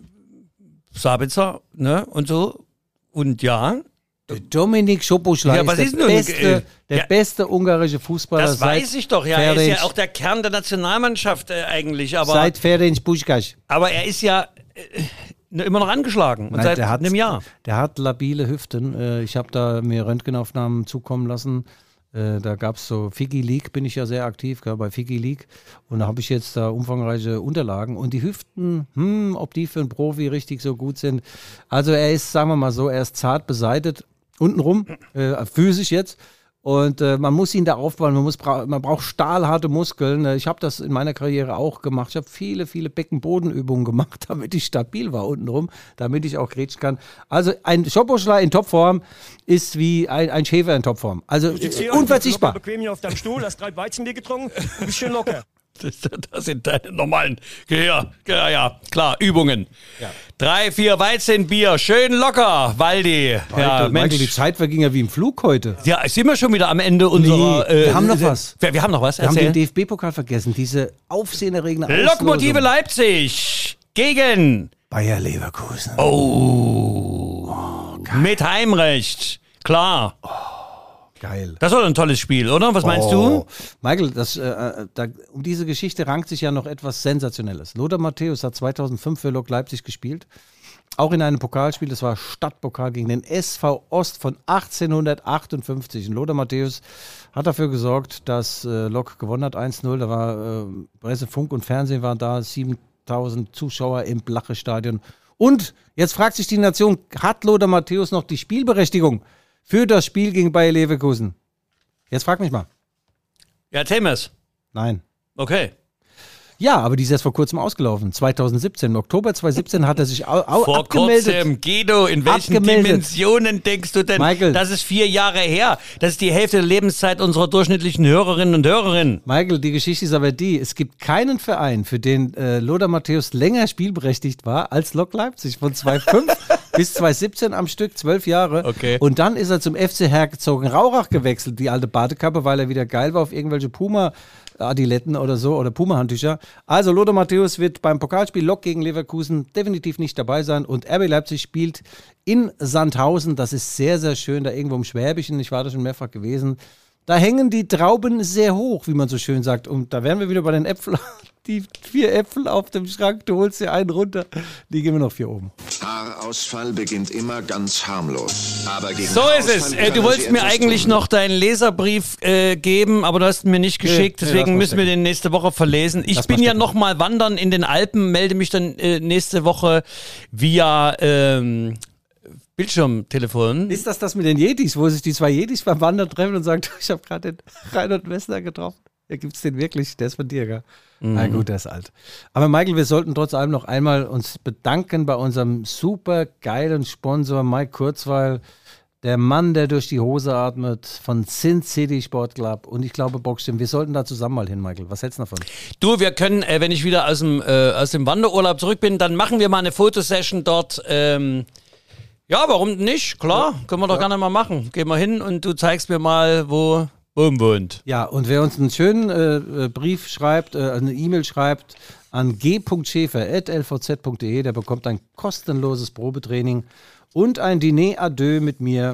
Sabitzer, ne, und so. Und ja, Der Dominik Szoboszlai Ja, was ist, ist der, nun, beste, äh, der ja. beste ungarische Fußballer das seit weiß ich doch. Ja, er ist Ferenc, ja auch der Kern der Nationalmannschaft äh, eigentlich. Aber, seit Ferenc Puskás. aber er ist ja äh, immer noch angeschlagen. Und Nein, seit der hat, einem Jahr. Der hat labile Hüften. Äh, Ich habe da mir Röntgenaufnahmen zukommen lassen. Äh, Da gab es so Figi League, bin ich ja sehr aktiv, gell, bei Figi League. Und da habe ich jetzt da umfangreiche Unterlagen. Und die Hüften, hm, ob die für einen Profi richtig so gut sind. Also er ist, sagen wir mal so, er ist zart beseitet, untenrum, äh, physisch jetzt. Und äh, man muss ihn da aufbauen, man, muss bra- man braucht stahlharte Muskeln. Äh, Ich habe das in meiner Karriere auch gemacht. Ich habe viele, viele Beckenbodenübungen gemacht, damit ich stabil war untenrum, damit ich auch grätschen kann. Also ein Szoboszlai in Topform ist wie ein, ein Schäfer in Topform. Also Sitzt äh, hier unverzichtbar. locker bequem hier auf deinem Stuhl, hast drei Weizenbier getrunken und bist schön locker. Das, das sind deine normalen, ja, ja, ja klar, Übungen. Ja. Drei, vier Weizenbier, schön locker, Waldi. Michael, Ja, Mensch. Michael, die Zeit verging ja wie im Flug heute. Ja, sind wir schon wieder am Ende unserer... Nee, wir äh, haben noch was. Wir, wir haben noch was, Wir haben erzähl. den D F B-Pokal vergessen, diese aufsehenerregende Auslosung. Lokomotive Leipzig gegen Bayer Leverkusen. Oh, oh mit Heimrecht, klar. Oh, geil. Das war ein tolles Spiel, oder? Was meinst oh. du? Michael, das, äh, da, um diese Geschichte rankt sich ja noch etwas Sensationelles. Lothar Matthäus hat zweitausendfünf für Lok Leipzig gespielt. Auch in einem Pokalspiel, das war Stadtpokal gegen den S V Ost von achtzehnhundertachtundfünfzig. Und Lothar Matthäus hat dafür gesorgt, dass äh, Lok gewonnen hat, eins null. Da war äh, Presse, Funk und Fernsehen waren da, siebentausend Zuschauer im Blache-Stadion. Und jetzt fragt sich die Nation, hat Lothar Matthäus noch die Spielberechtigung für das Spiel gegen Bayer Leverkusen? Jetzt frag mich mal. Ja, erzähl mir's. Nein. Okay. Ja, aber die ist erst vor kurzem ausgelaufen. zweitausendsiebzehn. Im Oktober zweitausendsiebzehn hat er sich au- au- Vor abgemeldet. kurzem, Guido, in welchen Abgemeldet. Dimensionen denkst du denn? Michael. Das ist vier Jahre her. Das ist die Hälfte der Lebenszeit unserer durchschnittlichen Hörerinnen und Hörerinnen. Michael, die Geschichte ist aber die, es gibt keinen Verein, für den äh, Lothar Matthäus länger spielberechtigt war als Lok Leipzig. Von zweitausendfünf bis zweitausendsiebzehn am Stück, zwölf Jahre. Okay. Und dann ist er zum F C Herzogenraurach gewechselt, die alte Badekappe, weil er wieder geil war auf irgendwelche Puma Adiletten oder so oder Puma-Handtücher. Also Lothar Matthäus wird beim Pokalspiel Lok gegen Leverkusen definitiv nicht dabei sein und R B Leipzig spielt in Sandhausen. Das ist sehr, sehr schön, da irgendwo im Schwäbischen. Ich war da schon mehrfach gewesen. Da hängen die Trauben sehr hoch, wie man so schön sagt. Und da wären wir wieder bei den Äpfeln. Die vier Äpfel auf dem Schrank, du holst dir einen runter. Die geben wir noch vier oben. Haarausfall beginnt immer ganz harmlos. Aber gegen So ist es. Äh, du wolltest mir eigentlich noch deinen Leserbrief äh, geben, aber du hast ihn mir nicht geschickt. Nee, nee, deswegen lass mal müssen wir stecken. den nächste Woche verlesen. Ich Lass bin mal ja stecken. noch mal wandern in den Alpen, melde mich dann äh, nächste Woche via ähm, Bildschirmtelefon. Ist das das mit den Yetis, wo sich die zwei Yetis beim Wandern treffen und sagen, ich habe gerade den Reinhard Messner getroffen? Ja, gibt's den wirklich? Der ist von dir, gell? Mhm. Na gut, der ist alt. Aber Michael, wir sollten trotz allem noch einmal uns bedanken bei unserem super geilen Sponsor Mike Kurzweil, der Mann, der durch die Hose atmet, von Sin City Sport Club. Und ich glaube, Boxstim, wir sollten da zusammen mal hin, Michael. Was hältst du davon? Du, wir können, äh, wenn ich wieder aus dem, äh, aus dem Wanderurlaub zurück bin, dann machen wir mal eine Fotosession dort. Ähm, ja, warum nicht? Klar, können wir doch ja. gerne mal machen. Gehen wir hin und du zeigst mir mal, wo Boom wohnt. Ja, und wer uns einen schönen äh, Brief schreibt, äh, eine E-Mail schreibt an g punkt schäfer at l v z punkt d e, der bekommt ein kostenloses Probetraining und ein Dîner Adieu mit mir.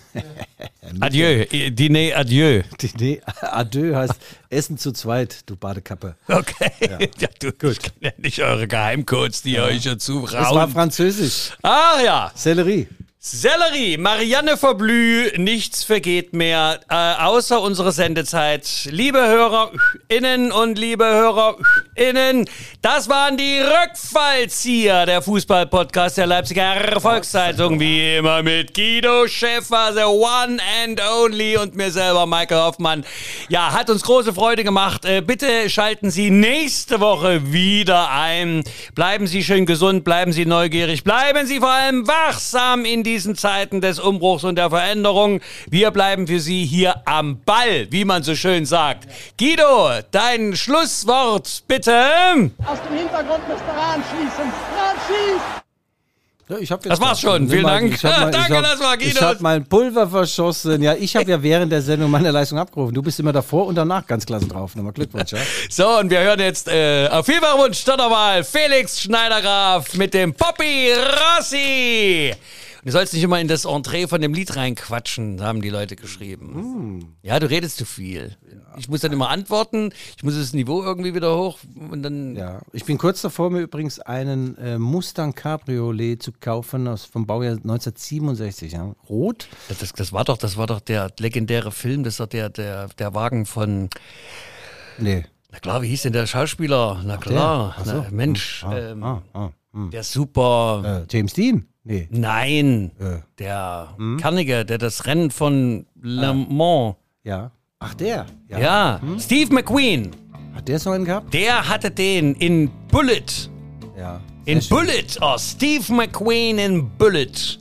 Adieu, Dîner Adieu. Dîner Adieu heißt Essen zu zweit, du Badekappe. Okay, ja, ja du, Gut. Ich kenne ja nicht eure Geheimcodes, die ja. ihr euch ja zurauen. Das war französisch. Ach ja. Sellerie. Sellerie, Marianne Verblü, nichts vergeht mehr, äh, außer unsere Sendezeit. Liebe HörerInnen und liebe HörerInnen, das waren die Rückfallzieher, der Fußball-Podcast der Leipziger Volkszeitung, wie immer mit Guido Schäfer, the one and only, und mir selber, Michael Hoffmann. Ja, hat uns große Freude gemacht. Äh, bitte schalten Sie nächste Woche wieder ein. Bleiben Sie schön gesund, bleiben Sie neugierig, bleiben Sie vor allem wachsam in die diesen Zeiten des Umbruchs und der Veränderung. Wir bleiben für Sie hier am Ball, wie man so schön sagt. Guido, dein Schlusswort, bitte. Aus dem Hintergrund müsst ihr ranschießen. Ranschießen! Ja, ich hab jetzt das war's schon. Vielen Dank. Ich hab mal, Danke, ich hab, das war Guido. Ich habe mein Pulver verschossen. Ja, ich habe ja während der Sendung meine Leistung abgerufen. Du bist immer davor und danach ganz klasse drauf. Nochmal Glückwunsch, ja? So, und wir hören jetzt äh, auf vielfachen Wunsch doch nochmal Felix Schneidergraf mit dem Poppy Rossi. Du sollst nicht immer in das Entree von dem Lied reinquatschen, haben die Leute geschrieben. Mm. Ja, du redest zu viel. Ja. Ich muss dann immer antworten, ich muss das Niveau irgendwie wieder hoch und dann... Ja, ich bin kurz davor, mir übrigens einen äh, Mustang Cabriolet zu kaufen aus, vom Baujahr neunzehnhundertsiebenundsechzig. Ja. Rot. Das, das, war doch, das war doch der legendäre Film, das ist doch der, der, der Wagen von... Nee. Na klar, wie hieß denn der Schauspieler? Na klar, Ach so. Na, Mensch, ah, ähm, ah, ah, hm. der super... Äh, James Dean? Nee. Nein, äh. der hm? Kernige, der das Rennen von Le ah. Mans... Ja. Ach, der? Ja, ja. Hm? Steve McQueen. Hat der so einen gehabt? Der hatte den in Bullet. Ja. In Bullet, oh, Steve McQueen in Bullet.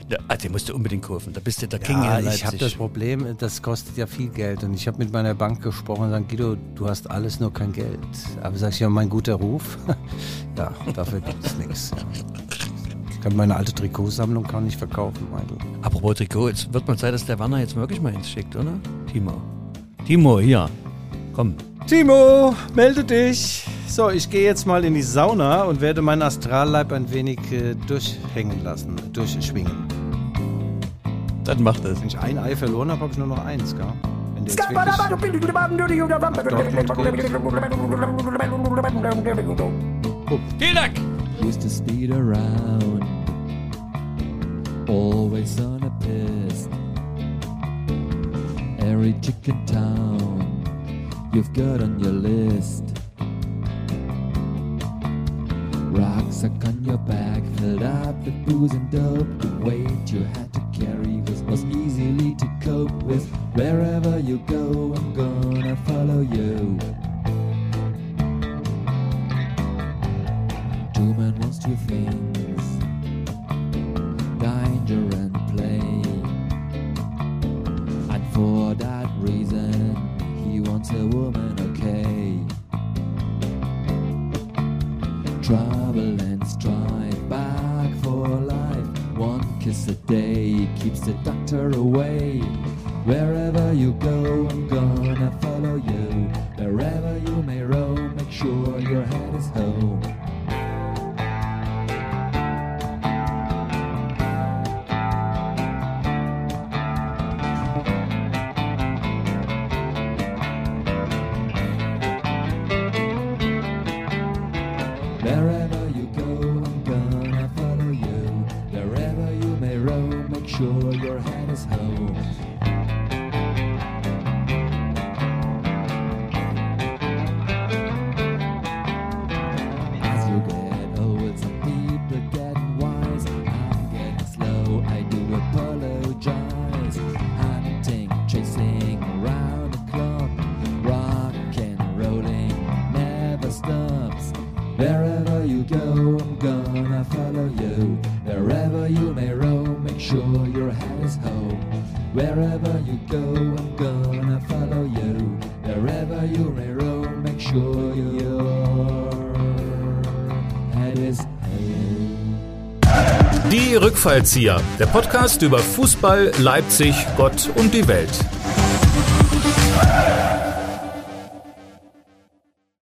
Ja, den musst du unbedingt kaufen. Da bist du der King Ja, in Leipzig. ich habe das Problem, das kostet ja viel Geld. Und ich habe mit meiner Bank gesprochen und gesagt, Guido, du hast alles, nur kein Geld. Aber sag ich, ja, mein guter Ruf, ja, dafür gibt es nichts. Ja. Ich kann meine alte Trikotsammlung kann nicht verkaufen, Michael. Apropos Trikot, jetzt wird mal Zeit, dass der Werner jetzt wirklich mal ins schickt, oder? Timo. Timo, hier. Komm. Timo, melde dich. So, ich gehe jetzt mal in die Sauna und werde meinen Astralleib ein wenig äh, durchhängen lassen, durchschwingen. Dann macht das. Wenn ich ein Ei verloren habe, habe ich nur noch eins, gell? Wenn der jetzt wirklich Vielen Dank. Used to speed around, always on a piss. Every chicken town you've got on your list. Rucksack on your back, filled up with booze and dope. The weight you had to carry was, was easily to cope with. Wherever you go, I'm gonna follow you. Two men wants two things, danger and play. And for that reason, he wants a woman, okay. Trouble and strife, back for life. One kiss a day keeps the doctor away. Wherever you go, I'm gonna follow you. Wherever you may roam, make sure your head is home. Wherever you go, I'm gonna follow you. Wherever you may roam, make sure your head is home. As you get old, some people get wise. I'm getting slow, I do apologize. Hunting, chasing around the clock. Rock and rolling never stops. Wherever you go, I'm gonna follow you. Wherever you may roam, make sure your head is home. Wherever you go, I'm gonna follow you. Wherever you may roam, make sure your head is home. Die Rückfallzieher, der Podcast über Fußball, Leipzig, Gott und die Welt.